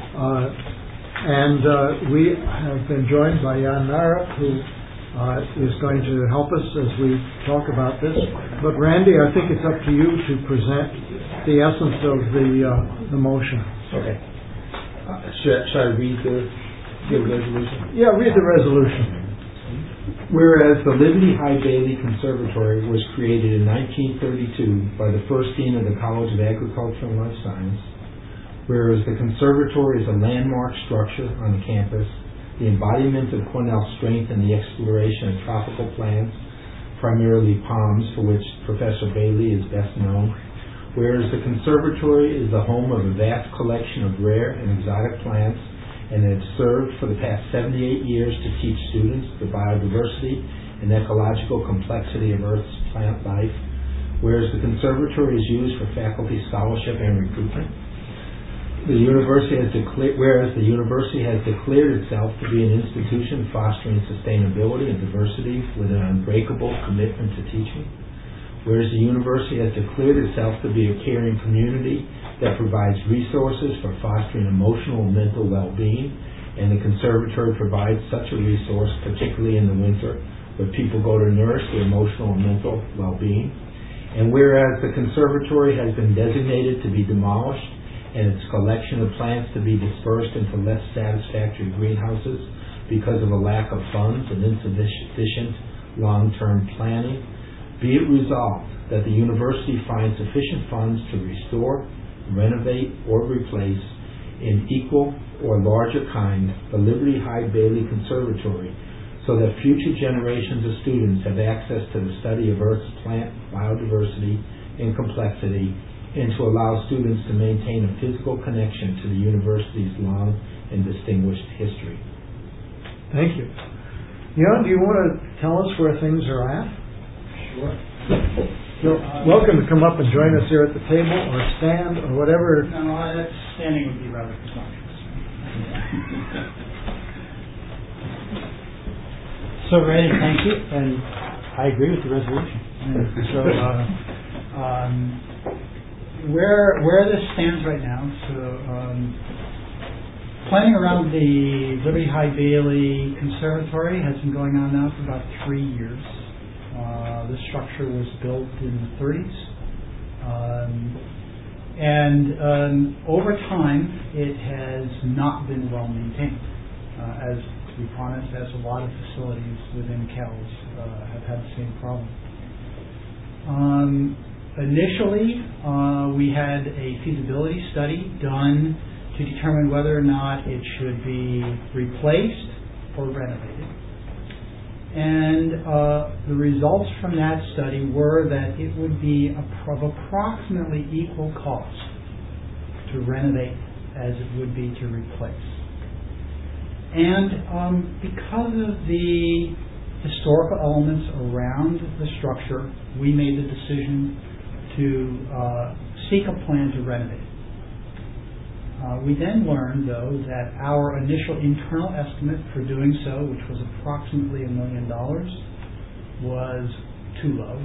And we have been joined by Jan Nara, who is going to help us as we talk about this. But Randy, I think it's up to you to present the essence of the motion.
Okay. Should I read the resolution?
Yeah, read the resolution.
Whereas the Liberty High Bailey Conservatory was created in 1932 by the first dean of the College of Agriculture and Life Science, Whereas the conservatory is a landmark structure on the campus, the embodiment of Cornell's strength in the exploration of tropical plants, primarily palms, for which Professor Bailey is best known. Whereas the conservatory is the home of a vast collection of rare and exotic plants, and it has served for the past 78 years to teach students the biodiversity and ecological complexity of Earth's plant life. Whereas the conservatory is used for faculty scholarship and recruitment. Whereas the university has declared itself to be an institution fostering sustainability and diversity with an unbreakable commitment to teaching. Whereas the university has declared itself to be a caring community that provides resources for fostering emotional and mental well-being, and the conservatory provides such a resource, particularly in the winter, where people go to nourish their emotional and mental well-being. And whereas the conservatory has been designated to be demolished and its collection of plants to be dispersed into less satisfactory greenhouses because of a lack of funds and insufficient long-term planning, be it resolved that the university finds sufficient funds to restore, renovate, or replace in equal or larger kind the Liberty Hyde Bailey Conservatory, so that future generations of students have access to the study of Earth's plant biodiversity and complexity, and to allow students to maintain a physical connection to the university's long and distinguished history.
Thank you. Jan, do you want to tell us where things are at?
Sure.
You're welcome to come up and join us here at the table, or stand, or whatever.
No, standing would be rather presumptuous. So, Ray, thank you, and I agree with the resolution. And so, where this stands right now, planning around the Liberty Hyde Bailey Conservatory has been going on now for about 3 years. This structure was built in the 30s, and over time it has not been well maintained, as to be honest, as a lot of facilities within CALS have had the same problem. Initially, we had a feasibility study done to determine whether or not it should be replaced or renovated. And the results from that study were that it would be of approximately equal cost to renovate as it would be to replace. And because of the historical elements around the structure, we made the decision to seek a plan to renovate. We then learned, though, that our initial internal estimate for doing so, which was approximately $1 million, was too low.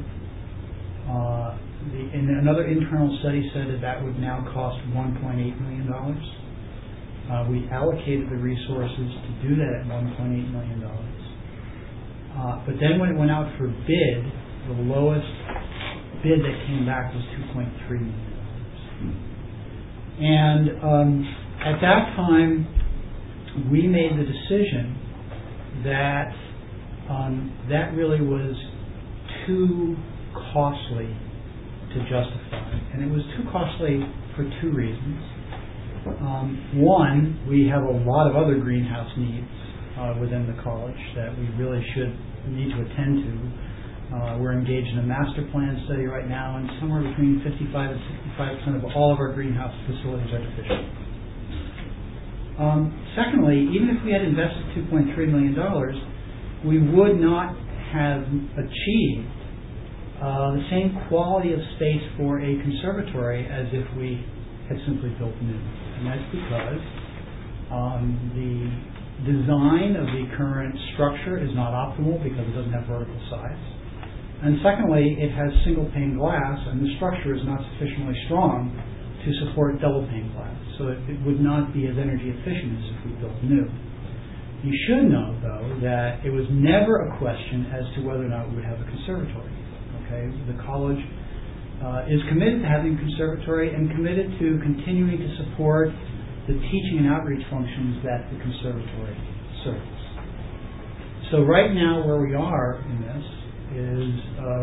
And another internal study said that would now cost $1.8 million. We allocated the resources to do that at $1.8 million. But then when it went out for bid, the lowest bid that came back was $2.3 million. And at that time, we made the decision that that really was too costly to justify. And it was too costly for two reasons. One, we have a lot of other greenhouse needs within the college that we really need to attend to. We're engaged in a master plan study right now, and somewhere between 55 and 65% of all of our greenhouse facilities are deficient. Secondly, even if we had invested $2.3 million, we would not have achieved the same quality of space for a conservatory as if we had simply built new. And that's because the design of the current structure is not optimal because it doesn't have vertical sides. And secondly, it has single pane glass, and the structure is not sufficiently strong to support double pane glass. So it would not be as energy efficient as if we built new. You should know, though, that it was never a question as to whether or not we would have a conservatory. Okay, the college is committed to having a conservatory and committed to continuing to support the teaching and outreach functions that the conservatory serves. So right now, where we are in this is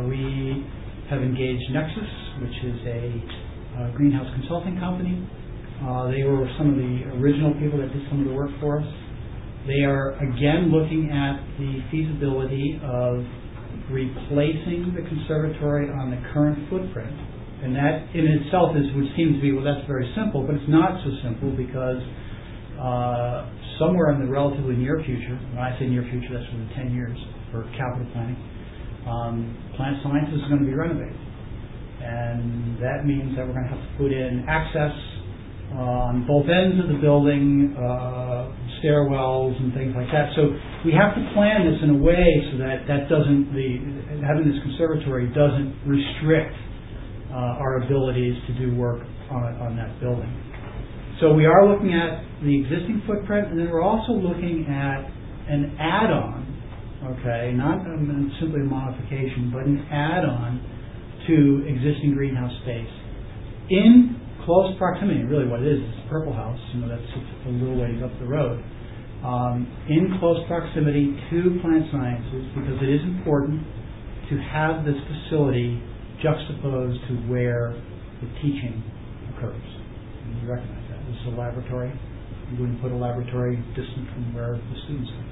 we have engaged Nexus, which is a greenhouse consulting company. They were some of the original people that did some of the work for us. They are again looking at the feasibility of replacing the conservatory on the current footprint. And that in itself would seem to be, well, that's very simple, but it's not so simple because somewhere in the relatively near future, when I say near future, that's within 10 years for capital planning, Plant Sciences is going to be renovated. And that means that we're going to have to put in access on both ends of the building, stairwells and things like that. So we have to plan this in a way so that having this conservatory doesn't restrict our abilities to do work on that building. So we are looking at the existing footprint, and then we're also looking at an add-on, okay, not simply a modification, but an add-on to existing greenhouse space in close proximity. Really what it is a Purple House, that's a little ways up the road, in close proximity to Plant Sciences, because it is important to have this facility juxtaposed to where the teaching occurs. And you recognize that. This is a laboratory. You wouldn't put a laboratory distant from where the students are.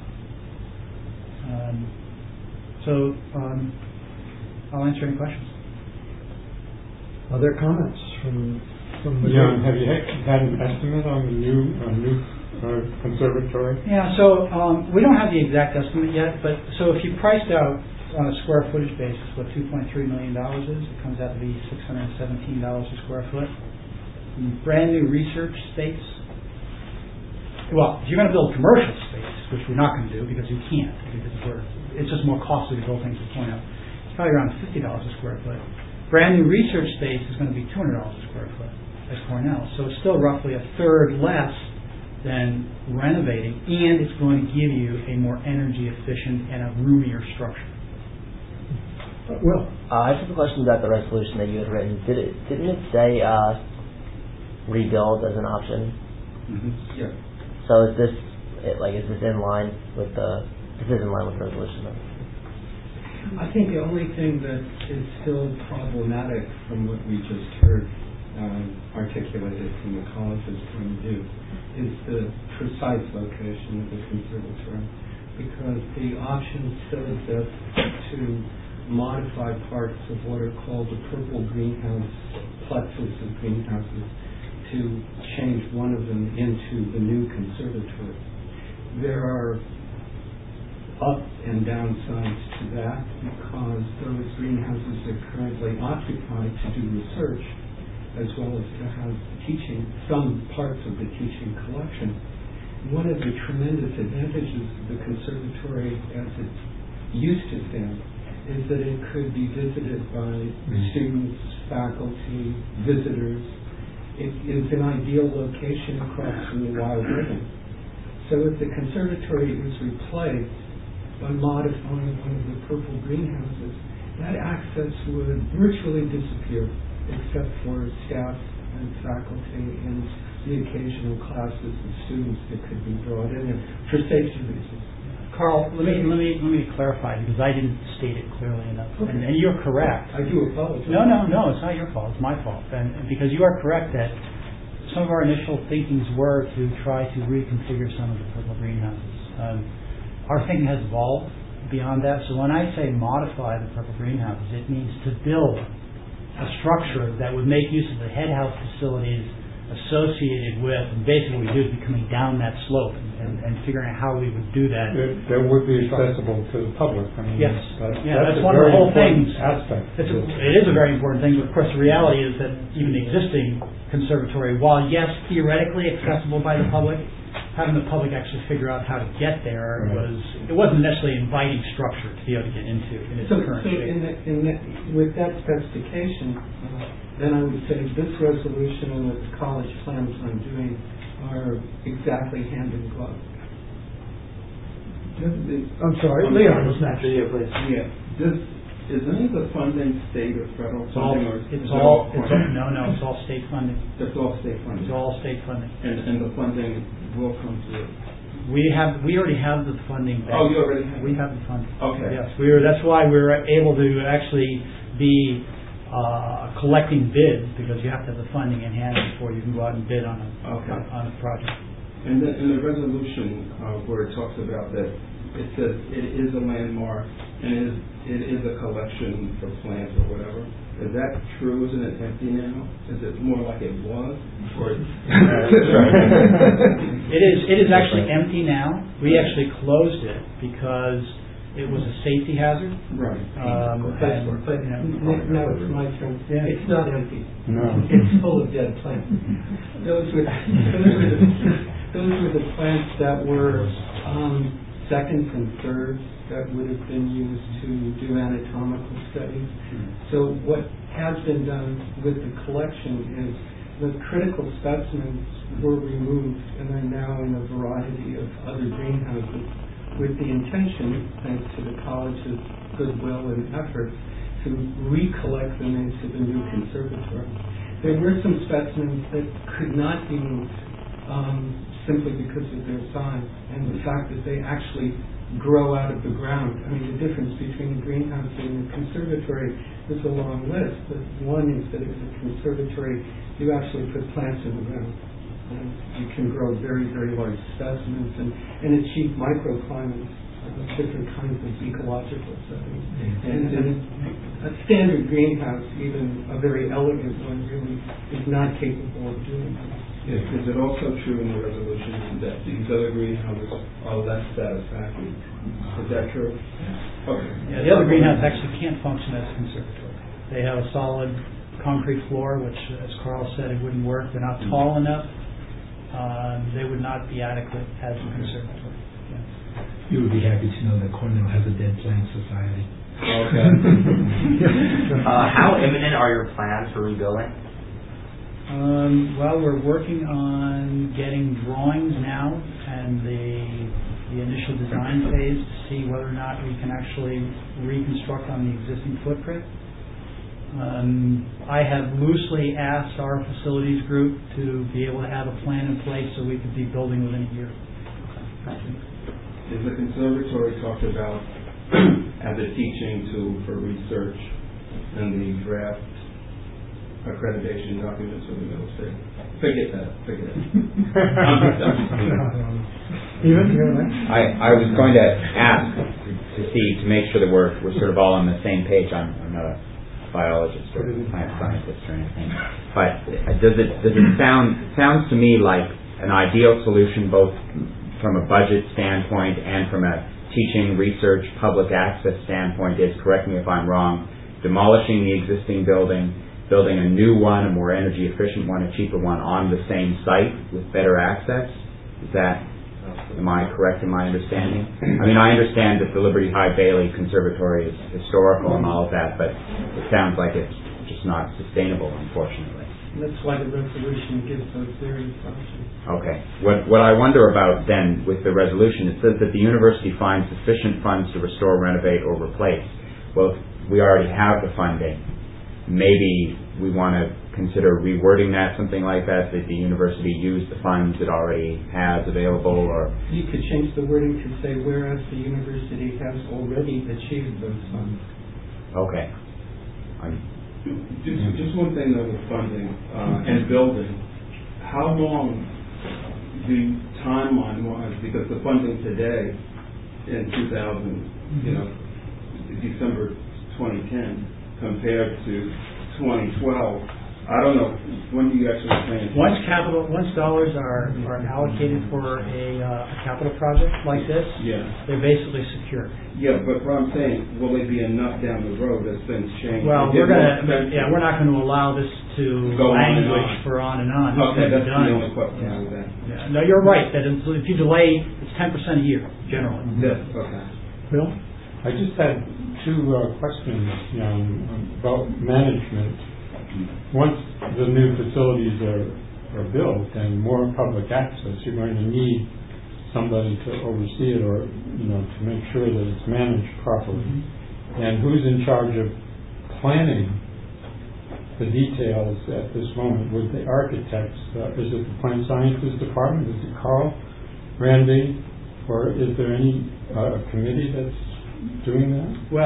I'll answer any questions.
Other comments from the
John, have you had an estimate on the new conservatory?
Yeah, so we don't have the exact estimate yet, but so if you priced out on a square footage basis what $2.3 million is, it comes out to be $617 a square foot. Brand new research space. Well, if you're going to build commercial space, which we're not going to do because you can't, because it's just more costly to build things to point out, it's probably around $50 a square foot. Brand new research space is going to be $200 a square foot at Cornell. So it's still roughly a third less than renovating, and it's going to give you a more energy efficient and a roomier structure.
Well,
I just have a question about the resolution that you had written. Didn't it say rebuild as an option?
Mm-hmm. Yeah.
So is this in line with the resolution? Then?
I think the only thing that is still problematic from what we just heard articulated from the college's point of view is the precise location of the conservatory, because the option still exists to modify parts of what are called the purple greenhouse plexus of greenhouses to change one of them into the new conservatory. There are up and downsides to that because those greenhouses are currently occupied to do research as well as to have teaching, some parts of the teaching collection. One of the tremendous advantages of the conservatory as it used to stand is that it could be visited by students, faculty, visitors. It is an ideal location across from the wild ribbon. So if the conservatory is replaced by modifying one of the purple greenhouses, that access would virtually disappear except for staff and faculty and the occasional classes and students that could be brought in there for safety reasons.
Carl, let me clarify because I didn't state it clearly enough. Okay. And you're correct.
I do apologize.
No, it's not your fault. It's my fault. And because you are correct that some of our initial thinkings were to try to reconfigure some of the purple greenhouses. Our thinking has evolved beyond that. So when I say modify the purple greenhouses, it means to build a structure that would make use of the head house facilities associated with, and basically what we do is be coming down that slope and figuring out how we would do that.
That would be accessible to the public. I mean,
yes.
That's
one of the whole things.
Aspect.
It is a very important thing, but of course the reality is that even the existing conservatory, while yes, theoretically accessible by the public, having the public actually figure out how to get there wasn't necessarily an inviting structure to be able to get into in its current shape.
With that specification, then I would say this resolution and what the college plans on doing are exactly hand in glove.
I'm sorry, Leon was next.
Yeah. Is any of the funding state or federal funding?
It's all state funding.
It's all state funding.
It's all state funding.
And the funding will come through.
We already have the funding.
Oh, you already have.
We have the funding.
Okay.
Yes, that's why we were able to actually be collecting bids, because you have to have the funding in hand before you can go out and bid on a project.
And then in the resolution where it talks about that, it says it is a landmark and it is a collection for plants or whatever. Is that true? Isn't it empty now? Is it more like it was? Or
It is actually empty now. We actually closed it because it was a safety hazard.
Right.
But no, it's my turn.
Yeah.
It's not empty.
No.
It's full of dead plants. Those were the plants that were seconds and thirds that would have been used to do anatomical studies. So what has been done with the collection is the critical specimens were removed and are now in a variety of other greenhouses, with the intention, thanks to the college's goodwill and efforts, to recollect them into the new conservatory. There were some specimens that could not be moved simply because of their size and the fact that they actually grow out of the ground. I mean, the difference between a greenhouse and a conservatory is a long list, but one is that in a conservatory you actually put plants in the ground. And you can grow very, very large specimens and achieve microclimates, different kinds of ecological settings. And a standard greenhouse, even a very elegant one, really is not capable of doing that.
Is it also true in the resolution that these other greenhouses are less satisfactory? Is that true? Okay.
Yeah, the other greenhouse actually can't function as a conservatory. They have a solid concrete floor, which, as Carl said, it wouldn't work. They're not tall enough. They would not be adequate as a conservatory. Yeah.
You would be happy to know that Cornell has a Dead Plant Society.
Okay. How imminent are your plans for rebuilding?
Well, we're working on getting drawings now and the initial design phase to see whether or not we can actually reconstruct on the existing footprint. I have loosely asked our facilities group to be able to have a plan in place so we could be building within a year.
Is the conservatory talked about as a teaching tool for research in the draft accreditation documents for the middle state? Forget that.
I was going to ask to make sure that we're sort of all on the same page. I'm not a biologist or plant scientist or anything, but does it sounds to me like an ideal solution, both from a budget standpoint and from a teaching, research, public access standpoint, is, correct me if I'm wrong, demolishing the existing building, building a new one, a more energy efficient one, a cheaper one on the same site with better access? Am I correct in my understanding? I mean, I understand that the Liberty High Bailey Conservatory is historical and all of that, but it sounds like it's just not sustainable, unfortunately.
And that's why the resolution gives those various options.
Okay. What I wonder about then with the resolution, it says that the university finds sufficient funds to restore, renovate, or replace. Well, if we already have the funding, maybe we want to consider rewording that, something like that the university use the funds it already has available, or...
You could change the wording to say, whereas the university has already achieved those funds.
Okay.
Just one thing though with funding and building, how long the timeline-wise, because the funding today in 2000, December 2010, compared to 2012, I don't know, when do you actually plan?
Once dollars are allocated for a capital project like this, they're basically secure.
Yeah, but what I'm saying, will they be enough down the road as things change?
Well, we're not going to allow this to languish for on and on.
Okay, that's the only question I was asking.
Yeah. No, you're right. That if you delay, it's 10% a year generally.
Yes. Okay.
Bill, I just had two questions about management. Once the new facilities are built and more public access, you're going to need somebody to oversee it, or to make sure that it's managed properly. And who's in charge of planning the details at this moment? With the architects, is it the plant sciences department? Is it Carl Randy, or is there any committee that's doing that?
Well,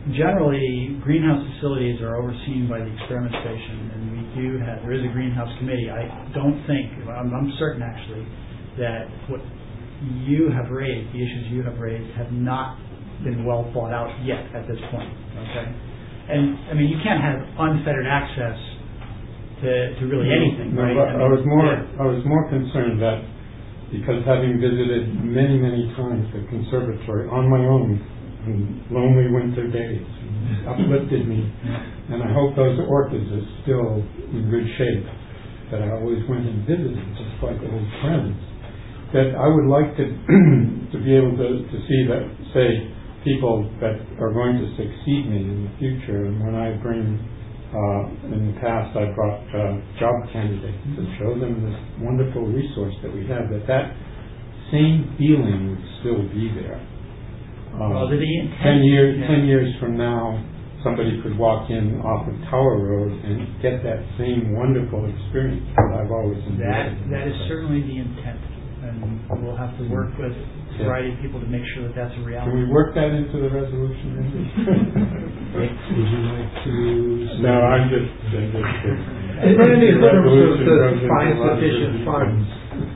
generally, greenhouse facilities are overseen by the experiment station, and there is a greenhouse committee. I don't think, I'm certain actually, that what you have raised, the issues you have raised, have not been well thought out yet at this point. Okay, and I mean, you can't have unfettered access to really anything,
no,
right?
I was more concerned that because having visited many times the conservatory on my own in lonely winter days, it uplifted me, and I hope those orchids are still in good shape. That I always went and visited, just like old friends. That I would like to be able to see that, say, people that are going to succeed me in the future. And when I bring, in the past, I brought job candidates to show them this wonderful resource that we have, that same feeling would still be there. 10 years from now, somebody could walk in off of Tower Road and get that same wonderful experience that I've always enjoyed.
That is certainly the intent, and we'll have to work with a variety of people to make sure that that's a reality.
Can we work that into the resolution?
Would you like to?
No, I'm just.
Randy, in terms of the find sufficient funds,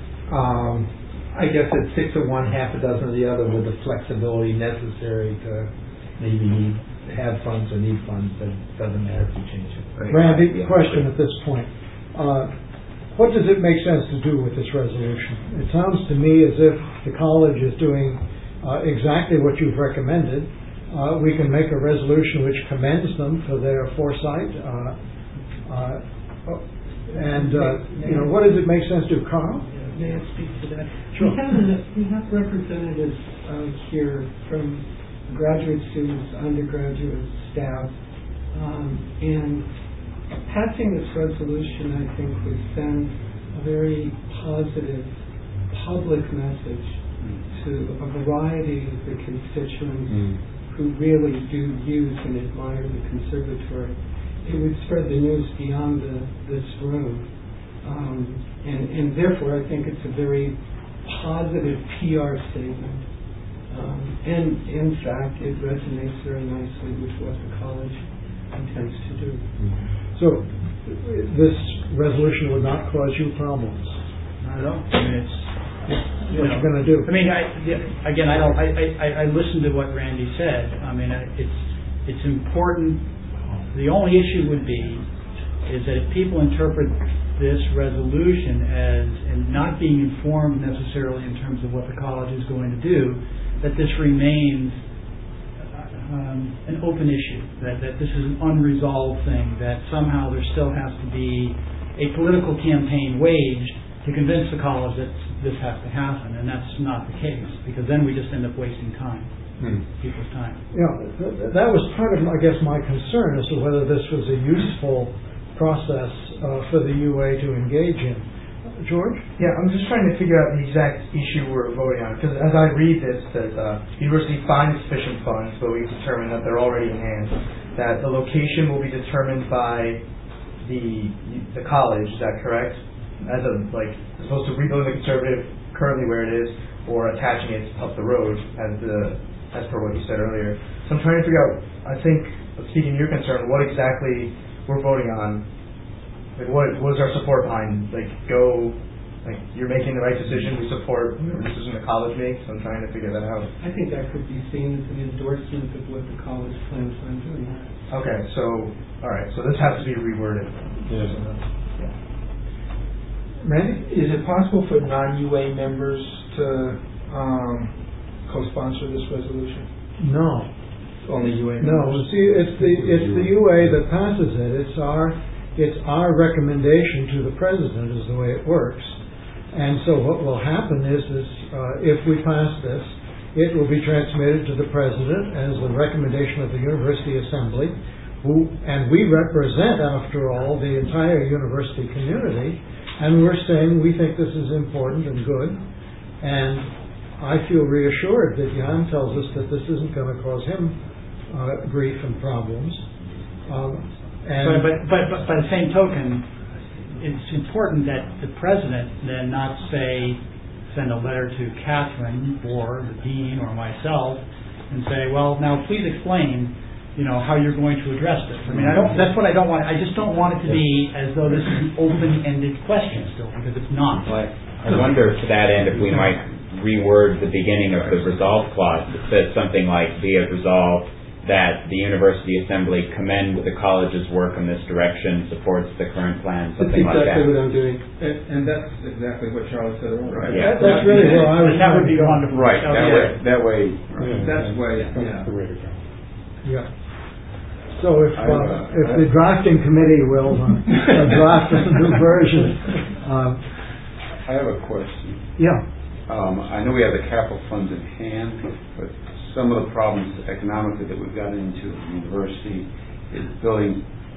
I guess it's 6 of one, half a dozen of the other, with the flexibility necessary to maybe have funds or need funds, but it doesn't matter if you change it. Right?
Randy, question at this point. What does it make sense to do with this resolution? It sounds to me as if the college is doing exactly what you've recommended. We can make a resolution which commends them for their foresight. What does it make sense to do, Carl?
May I speak to that?
Sure.
We have representatives here from graduate students, undergraduate staff, and passing this resolution, I think, would send a very positive public message to a variety of the constituents who really do use and admire the conservatory. It would spread the news beyond this room. And therefore, I think it's a very positive PR statement. And in fact, it resonates very nicely with what the college intends to do.
So, this resolution would not cause you problems?
Not at all. I mean,
what you're going to do?
I mean, I listened to what Randy said. I mean, it's important. The only issue would be is that if people interpret this resolution as and not being informed necessarily in terms of what the college is going to do, that this remains an open issue, that this is an unresolved thing, that somehow there still has to be a political campaign waged to convince the college that this has to happen, and that's not the case, because then we just end up wasting time, people's time.
Yeah, that was part of, I guess, my concern as to whether this was a useful process for the UA to engage in. George?
Yeah, I'm just trying to figure out the exact issue we're voting on, because as I read this, that university finds sufficient funds, but we've determined that they're already in hand, that the location will be determined by the college, is that correct? As opposed to rebuilding the conservative currently where it is, or attaching it up the road, as per what you said earlier. So I'm trying to figure out, I think, speaking to your concern, what exactly we're voting on. What is our support behind? You're making the right decision. We support the decision the college makes. I'm trying to figure that out.
I think that could be seen as an endorsement of what the college plans on doing.
Okay, all right. So this has to be reworded.
Yes.
Randy, is it possible for non-UA members to co-sponsor this resolution?
No.
Only UA members?
No. See, it's the UA that passes it. It's our recommendation to the president is the way it works. And so what will happen is if we pass this, it will be transmitted to the president as the recommendation of the University Assembly, and we represent, after all, the entire university community, and we're saying we think this is important and good, and I feel reassured that Jan tells us that this isn't going to cause him grief and problems.
But by the same token, it's important that the president then not send a letter to Catherine or the dean or myself and say, well, now please explain how you're going to address this. I mean, that's what I don't want. I just don't want it to be as though this is an open-ended question still, because it's not.
Well, I wonder to that end if we might reword the beginning of the resolve clause that says something like, be it resolved that the University Assembly commend the college's work in this direction, supports the current plan, something like that.
That's exactly what I'm doing. And that's exactly what Charlie said earlier.
Right. Yeah.
That's really where I was.
That would be wonderful.
Right. That way.
That's the way to go.
Yeah. So if the drafting committee will draft a new version.
I have a question.
Yeah.
I know we have the capital funds in hand, but some of the problems economically that we've gotten into at the university is buildings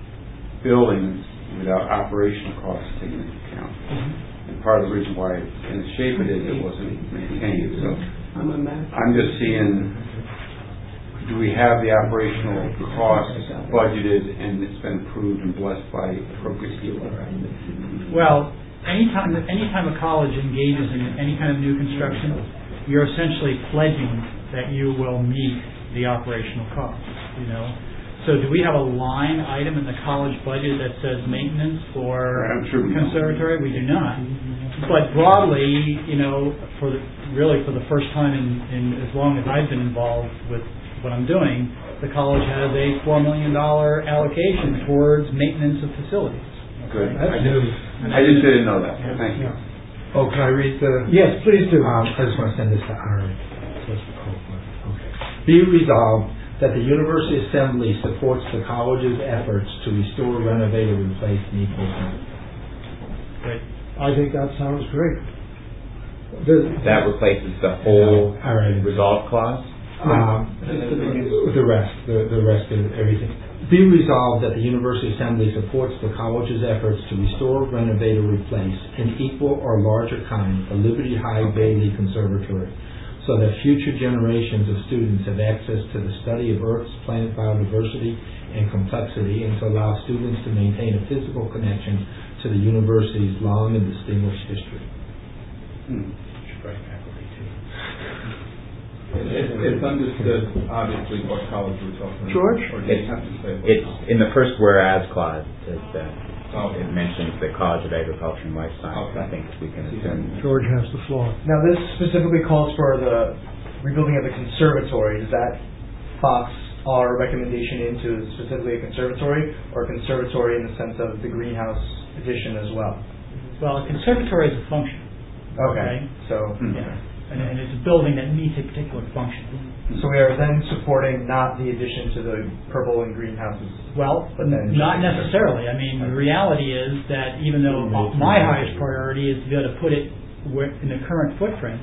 without operational costs taken into account. And part of the reason why it's in the shape it is, it wasn't maintained. So I'm just seeing, do we have the operational costs budgeted and it's been approved and blessed by appropriate people?
Well, anytime a college engages in any kind of new construction, you're essentially pledging that you will meet the operational costs, So do we have a line item in the college budget that says maintenance or conservatory? We do not. But broadly, for the first time in as long as I've been involved with what I'm doing, the college has a $4 million allocation towards maintenance of facilities.
Good. I just didn't know that. Thank you.
Oh, can I read the...
Yes, please do.
I just want to send this to Ari. Okay. Be resolved that the University Assembly supports the college's efforts to restore, renovate, or replace and equal time.
Great.
I think that sounds great.
That replaces the whole resolve clause?
The rest of everything. Be resolved that the University Assembly supports the college's efforts to restore, renovate, or replace in equal or larger kind the Liberty High Bailey Conservatory, so that future generations of students have access to the study of Earth's plant biodiversity and complexity, and to allow students to maintain a physical connection to the university's long and distinguished history.
It's understood, obviously, what college we're talking about.
George?
Or do you have to say
it's in the first whereas clause. It mentions the College of Agriculture and Life Sciences. I think we can assume.
George has the floor.
Now, this specifically calls for the rebuilding of the conservatory. Does that box our recommendation into specifically a conservatory, or a conservatory in the sense of the greenhouse addition as well?
Well, a conservatory is a function.
Okay. So,
and it's a building that meets a particular function.
So we are then supporting not the addition to the purple and greenhouses?
Well, but not necessarily. I mean, the reality is that even though my highest priority is to be able to put it in the current footprint,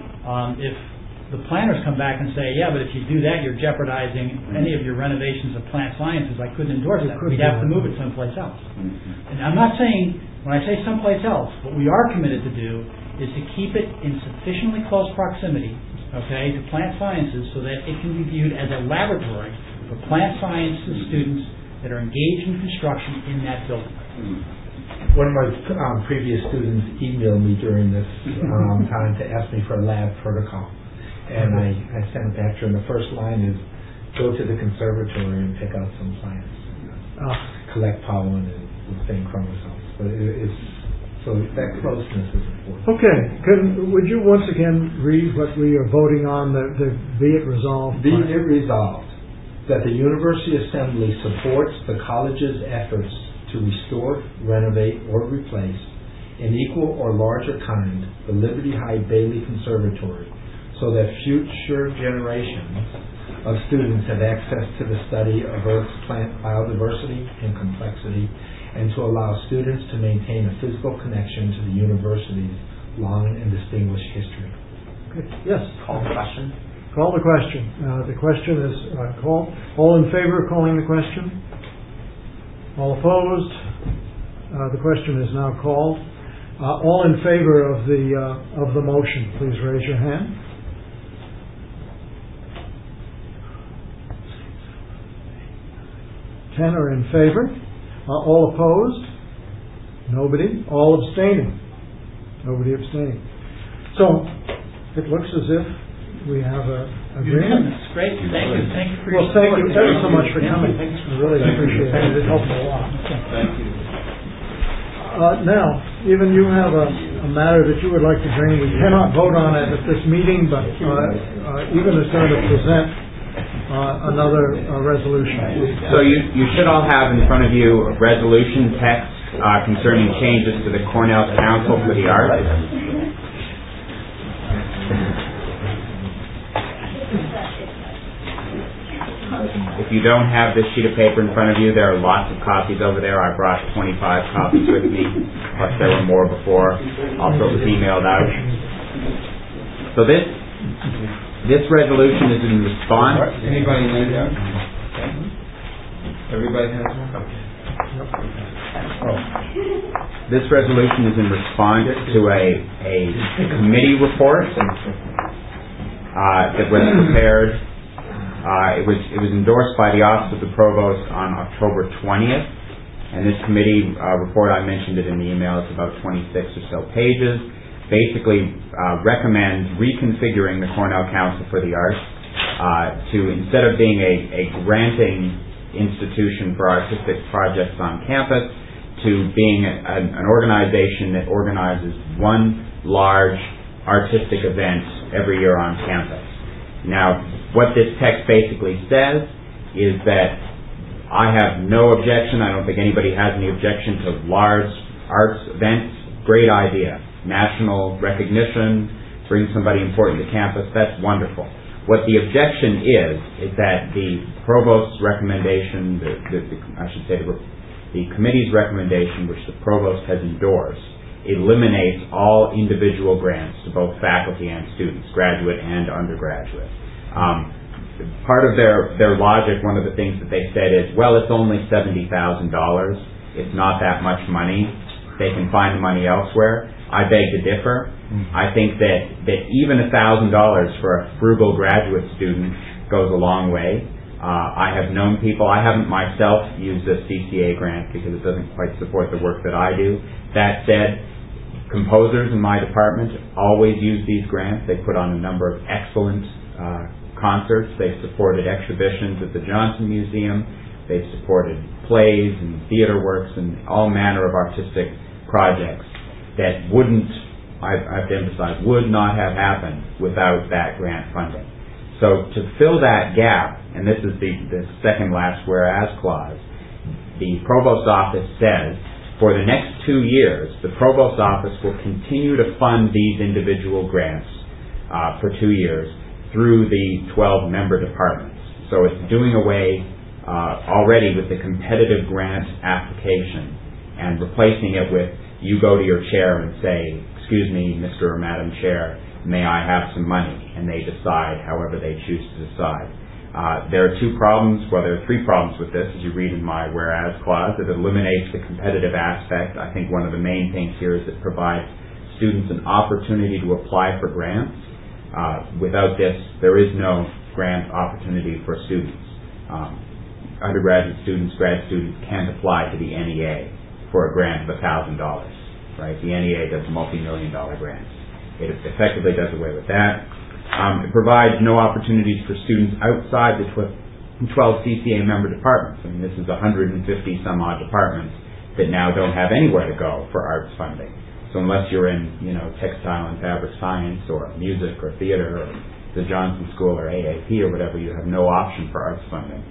if the planners come back and say, yeah, but if you do that, you're jeopardizing any of your renovations of plant sciences, I couldn't endorse that. We'd have to move it someplace else. And I'm not saying, when I say someplace else, what we are committed to do is to keep it in sufficiently close proximity, to plant sciences, so that it can be viewed as a laboratory for plant sciences students that are engaged in construction in that building.
One of my previous students emailed me during this time to ask me for a lab protocol. And I sent it back to her, and the first line is, go to the conservatory and pick out some plants. Collect pollen and sustain chromosomes. But so that closeness is important.
Okay. Would you once again read what we are voting on, the be it resolved?
Be it resolved that the University Assembly supports the college's efforts to restore, renovate, or replace in equal or larger kind the Liberty High Bailey Conservatory, so that future generations of students have access to the study of Earth's plant biodiversity and complexity, and to allow students to maintain a physical connection to the university's long and distinguished history.
Okay. Yes.
Call the question.
Call the question. The question is called. All in favor of calling the question? All opposed? The question is now called. All in favor of the motion, please raise your hand. Ten are in favor. All opposed? Nobody. All abstaining? Nobody abstaining. So, it looks as if we have a agreement.
Great, thank you for
Well, thank you so much for coming. I really appreciate it. It helped a lot.
Thank you.
Now, even you have a matter that you would like to bring. We cannot vote on it at this meeting, but even is going to present another resolution.
So you should all have in front of you a resolution text concerning changes to the Cornell Council for the Arts. If you don't have this sheet of paper in front of you, there are lots of copies over there. I brought 25 copies with me, plus there were more before. Also, it was emailed out. So this resolution is in response.
Anybody need that? Everybody has one?
This resolution is in response to a committee report that was prepared. It was endorsed by the Office of the Provost on October 20th, and this committee report, I mentioned it in the email, it's about 26 or so pages, basically recommends reconfiguring the Cornell Council for the Arts to, instead of being a granting institution for artistic projects on campus, to being an organization that organizes one large artistic event every year on campus. Now, what this text basically says is that I have no objection, I don't think anybody has any objection to large arts events. Great idea. National recognition, bring somebody important to campus, that's wonderful. What the objection is that the provost's recommendation, the committee's recommendation, which the provost has endorsed, eliminates all individual grants to both faculty and students, graduate and undergraduate. Part of their logic, one of the things that they said is, well, it's only $70,000. It's not that much money. They can find the money elsewhere. I beg to differ. I think that even $1,000 for a frugal graduate student goes a long way. I have known people, I haven't myself used a CCA grant because it doesn't quite support the work that I do. That said, composers in my department always use these grants. They put on a number of excellent concerts. They've supported exhibitions at the Johnson Museum. They've supported plays and theater works and all manner of artistic projects that wouldn't, I have to emphasize, would not have happened without that grant funding. So to fill that gap, and this is the second last whereas clause, the Provost's office says for the next 2 years, the Provost's office will continue to fund these individual grants for 2 years through the 12 member departments. So it's doing away already with the competitive grant application and replacing it with you go to your chair and say, excuse me, Mr. or Madam Chair, may I have some money? And they decide however they choose to decide. There are there are 3 problems with this, as you read in my whereas clause. It eliminates the competitive aspect. I think one of the main things here is it provides students an opportunity to apply for grants. Without this, there is no grant opportunity for students. Undergraduate students, grad students can't apply to the NEA for a grant of $1,000, right? The NEA does multi-million-dollar grants. It effectively does away with that. It provides no opportunities for students outside the 12 CCA member departments. I mean, this is 150 some odd departments that now don't have anywhere to go for arts funding. So unless you're in, textile and fabric science or music or theater or the Johnson School or AAP or whatever, you have no option for arts funding.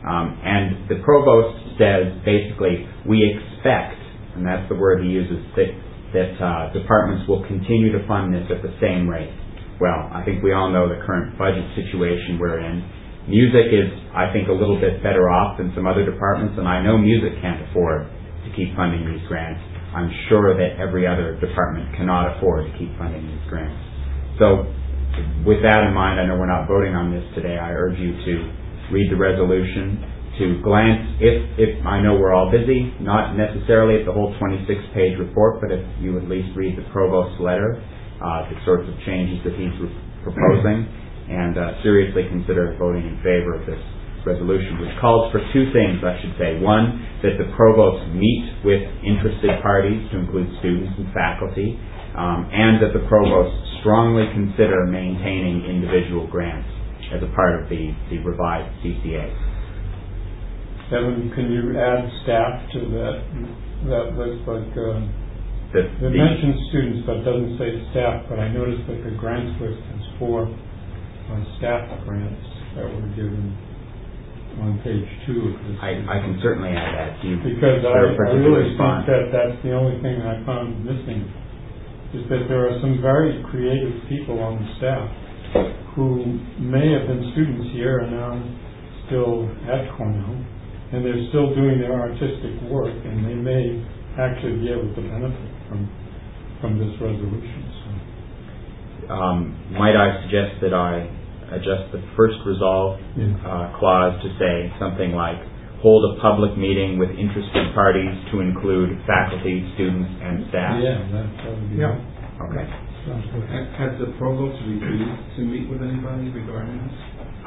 And the provost says basically, we expect, and that's the word he uses, that departments will continue to fund this at the same rate. Well, I think we all know the current budget situation we're in. Music is, I think, a little bit better off than some other departments, and I know music can't afford to keep funding these grants. I'm sure that every other department cannot afford to keep funding these grants. So with that in mind, I know we're not voting on this today. I urge you to read the resolution, to glance, if I know we're all busy, not necessarily at the whole 26-page report, but if you at least read the provost's letter, the sorts of changes that he's proposing, and seriously consider voting in favor of this resolution, which calls for two things, I should say. One, that the provost meet with interested parties, to include students and faculty, and that the provost strongly consider maintaining individual grants as a part of the revised CCA.
Evan, can you add staff to that list? Like, it mentions students, but doesn't say staff. But I noticed that the grants list has 4 staff grants that were given on page 2 of this.
I can certainly add that.
Because I really think that that's the only thing I found missing, is that there are some very creative people on the staff who may have been students here and now still at Cornell, and they're still doing their artistic work, and they may actually be able to benefit from this resolution. So.
Might I suggest that I adjust the first resolve clause to say something like, hold a public meeting with interested parties to include faculty, students, and staff?
Yeah, that would be
good. Okay.
Has the provost refused to meet with anybody regarding this?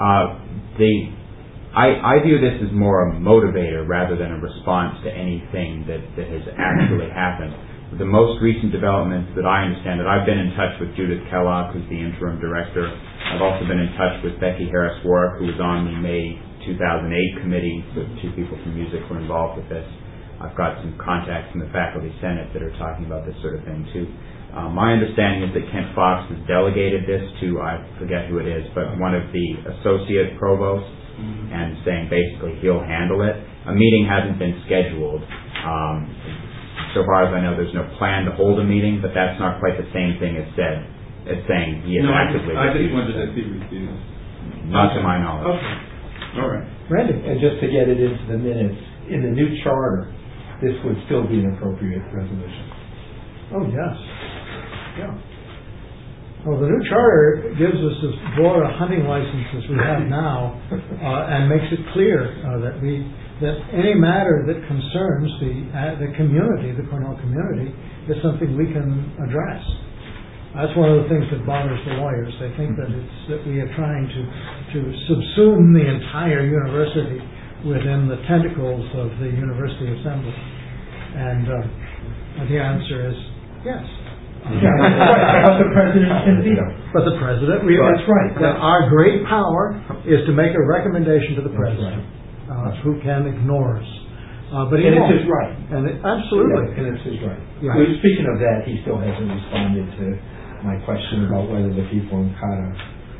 I view this as more a motivator rather than a response to anything that has actually happened. The most recent developments that I understand, that I've been in touch with Judith Kellogg, who's the interim director. I've also been in touch with Becky Harris-Warwick, who was on the May 2008 committee, so 2 people from music were involved with this. I've got some contacts in the faculty senate that are talking about this sort of thing too. My understanding is that Kent Fox has delegated this to, I forget who it is, but one of the associate provosts, and saying basically he'll handle it. A meeting hasn't been scheduled. So far as I know, there's no plan to hold a meeting, but that's not quite the same thing as saying he is actively.
I just wondered if he refused.
Not to my knowledge.
Okay. All right.
Randy, and just to get it into the minutes, in the new charter, this would still be an appropriate resolution.
Oh, yes. Yeah. Well, the new charter gives us as broad a hunting license as we have now, and makes it clear that any matter that concerns the community, the Cornell community, is something we can address. That's one of the things that bothers the lawyers. They think that we are trying to subsume the entire university within the tentacles of the university assembly, and the answer is yes.
But the president can veto.
But the president,
that's right.
Our great power is to make a recommendation to the president, who can ignore us. But
and it's his right.
Absolutely.
Yeah, and it's his right.
Yeah.
Well, speaking of that, he still hasn't responded to my question about whether the people in Kata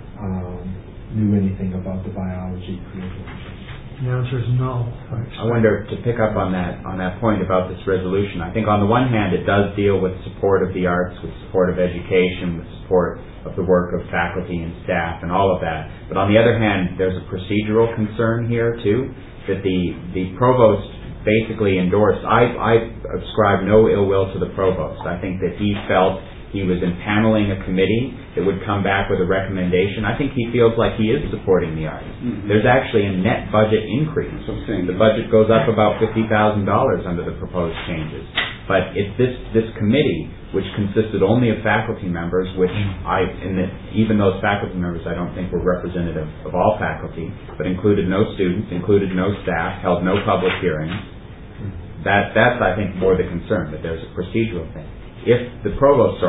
knew anything about the biology curriculum.
The answer is no.
I wonder, to pick up on that point about this resolution, I think on the one hand it does deal with support of the arts, with support of education, with support of the work of faculty and staff and all of that. But on the other hand, there's a procedural concern here too, that the provost basically endorsed. I ascribe no ill will to the provost. I think that he felt he was impaneling a committee that would come back with a recommendation. I think he feels like he is supporting the arts. Mm-hmm. There's actually a net budget increase. The budget goes up about $50,000 under the proposed changes. But it's this committee, which consisted only of faculty members, which even those faculty members I don't think were representative of all faculty, but included no students, included no staff, held no public hearings. That's I think more the concern, that there's a procedural thing. If the provost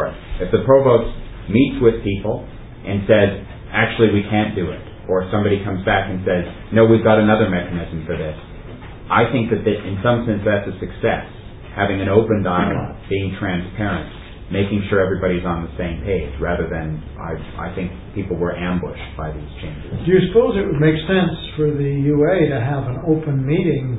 meets with people and says, actually we can't do it, or somebody comes back and says, no, we've got another mechanism for this, I think that in some sense that's a success. Having an open dialogue, being transparent, making sure everybody's on the same page, rather than I think people were ambushed by these changes.
Do you suppose it would make sense for the UA to have an open meeting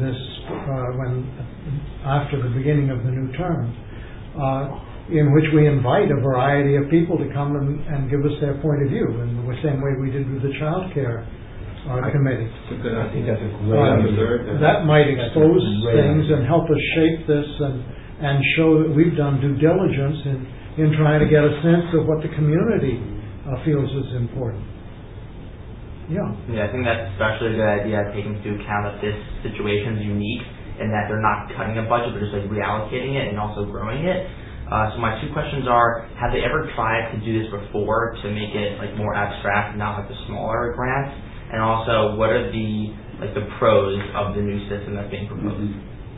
after the beginning of the new term, in which we invite a variety of people to come and give us their point of view, in the same way we did with the child care committee?
I think that's a great idea.
That might expose things and help us shape this and show that we've done due diligence in trying to get a sense of what the community feels is important. Yeah,
I think that's especially a good idea, taking into account that this situation is unique and that they're not cutting a budget, but just reallocating it and also growing it. So my 2 questions are, have they ever tried to do this before to make it more abstract, not the smaller grants? And also, what are the like the pros of the new system that's being proposed?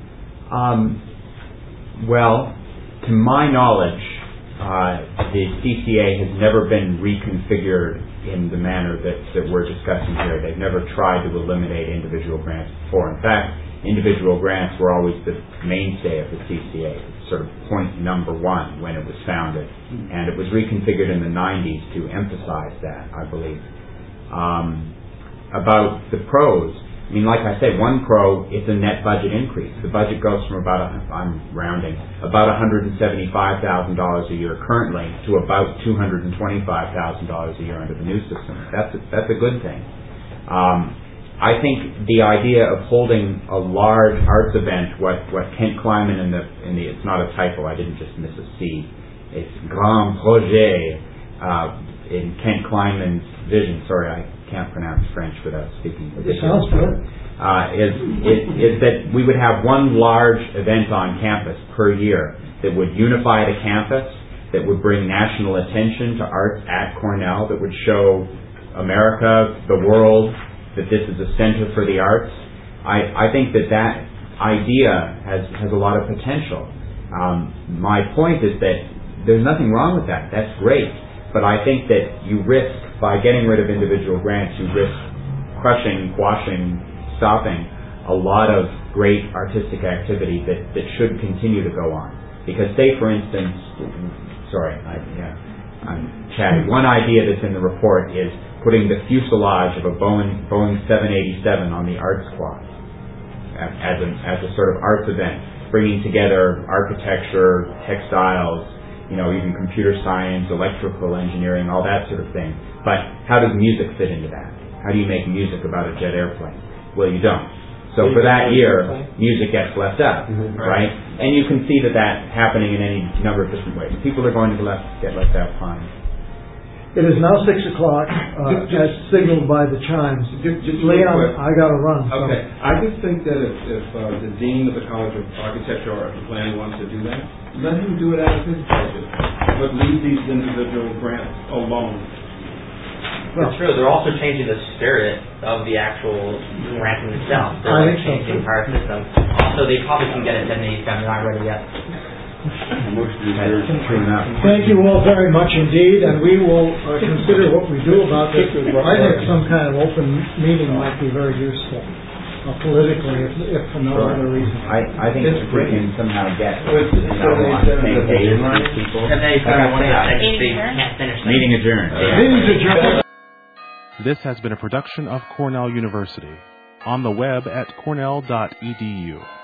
Well, to my knowledge, the CCA has never been reconfigured in the manner that we're discussing here. They've never tried to eliminate individual grants before. In fact, individual grants were always the mainstay of the CCA, sort of point number one when it was founded. And it was reconfigured in the 90s to emphasize that, I believe. About the pros, I mean, like I said, one pro is a net budget increase. The budget goes from I'm rounding, about $175,000 a year currently to about $225,000 a year under the new system. That's a good thing. I think the idea of holding a large arts event, what Kent Kleiman it's not a typo, I didn't just miss a C, it's Grand Projet in Kent Kleiman's vision. Sorry, I can't pronounce French without speaking.
It sounds good.
Is that we would have one large event on campus per year that would unify the campus, that would bring national attention to arts at Cornell, that would show America, the world, that this is a center for the arts. I think that idea has a lot of potential. My point is that there's nothing wrong with that. That's great. But I think that you risk, by getting rid of individual grants, you risk crushing, quashing, stopping a lot of great artistic activity that should continue to go on. Because say, for instance, I'm chatting. One idea that's in the report is putting the fuselage of a Boeing 787 on the arts quad as a sort of arts event, bringing together architecture, textiles, even computer science, electrical engineering, all that sort of thing. But how does music fit into that? How do you make music about a jet airplane? Well, you don't. So for that year, music gets left out, right? And you can see that happening in any number of different ways. People are going to get left out fine.
It is now 6 o'clock, as signaled by the chimes. Leon, I got to run.
Okay. I just think that if the dean of the College of Architecture or Planning wants to do that, let him do it out of his budget, but leave these individual grants alone.
It's true. They're also changing the spirit of the actual ranking itself. They're changing the entire system. Also, they probably can get it 787. They're not ready yet.
Thank you all very much indeed, and we will consider what we do about this. I think some kind of open meeting might be very useful politically, if for no other reason.
I think if we can somehow get on the same page with people. Meeting adjourned.
Meeting's adjourned.
This has been a production of Cornell University. On the web at cornell.edu.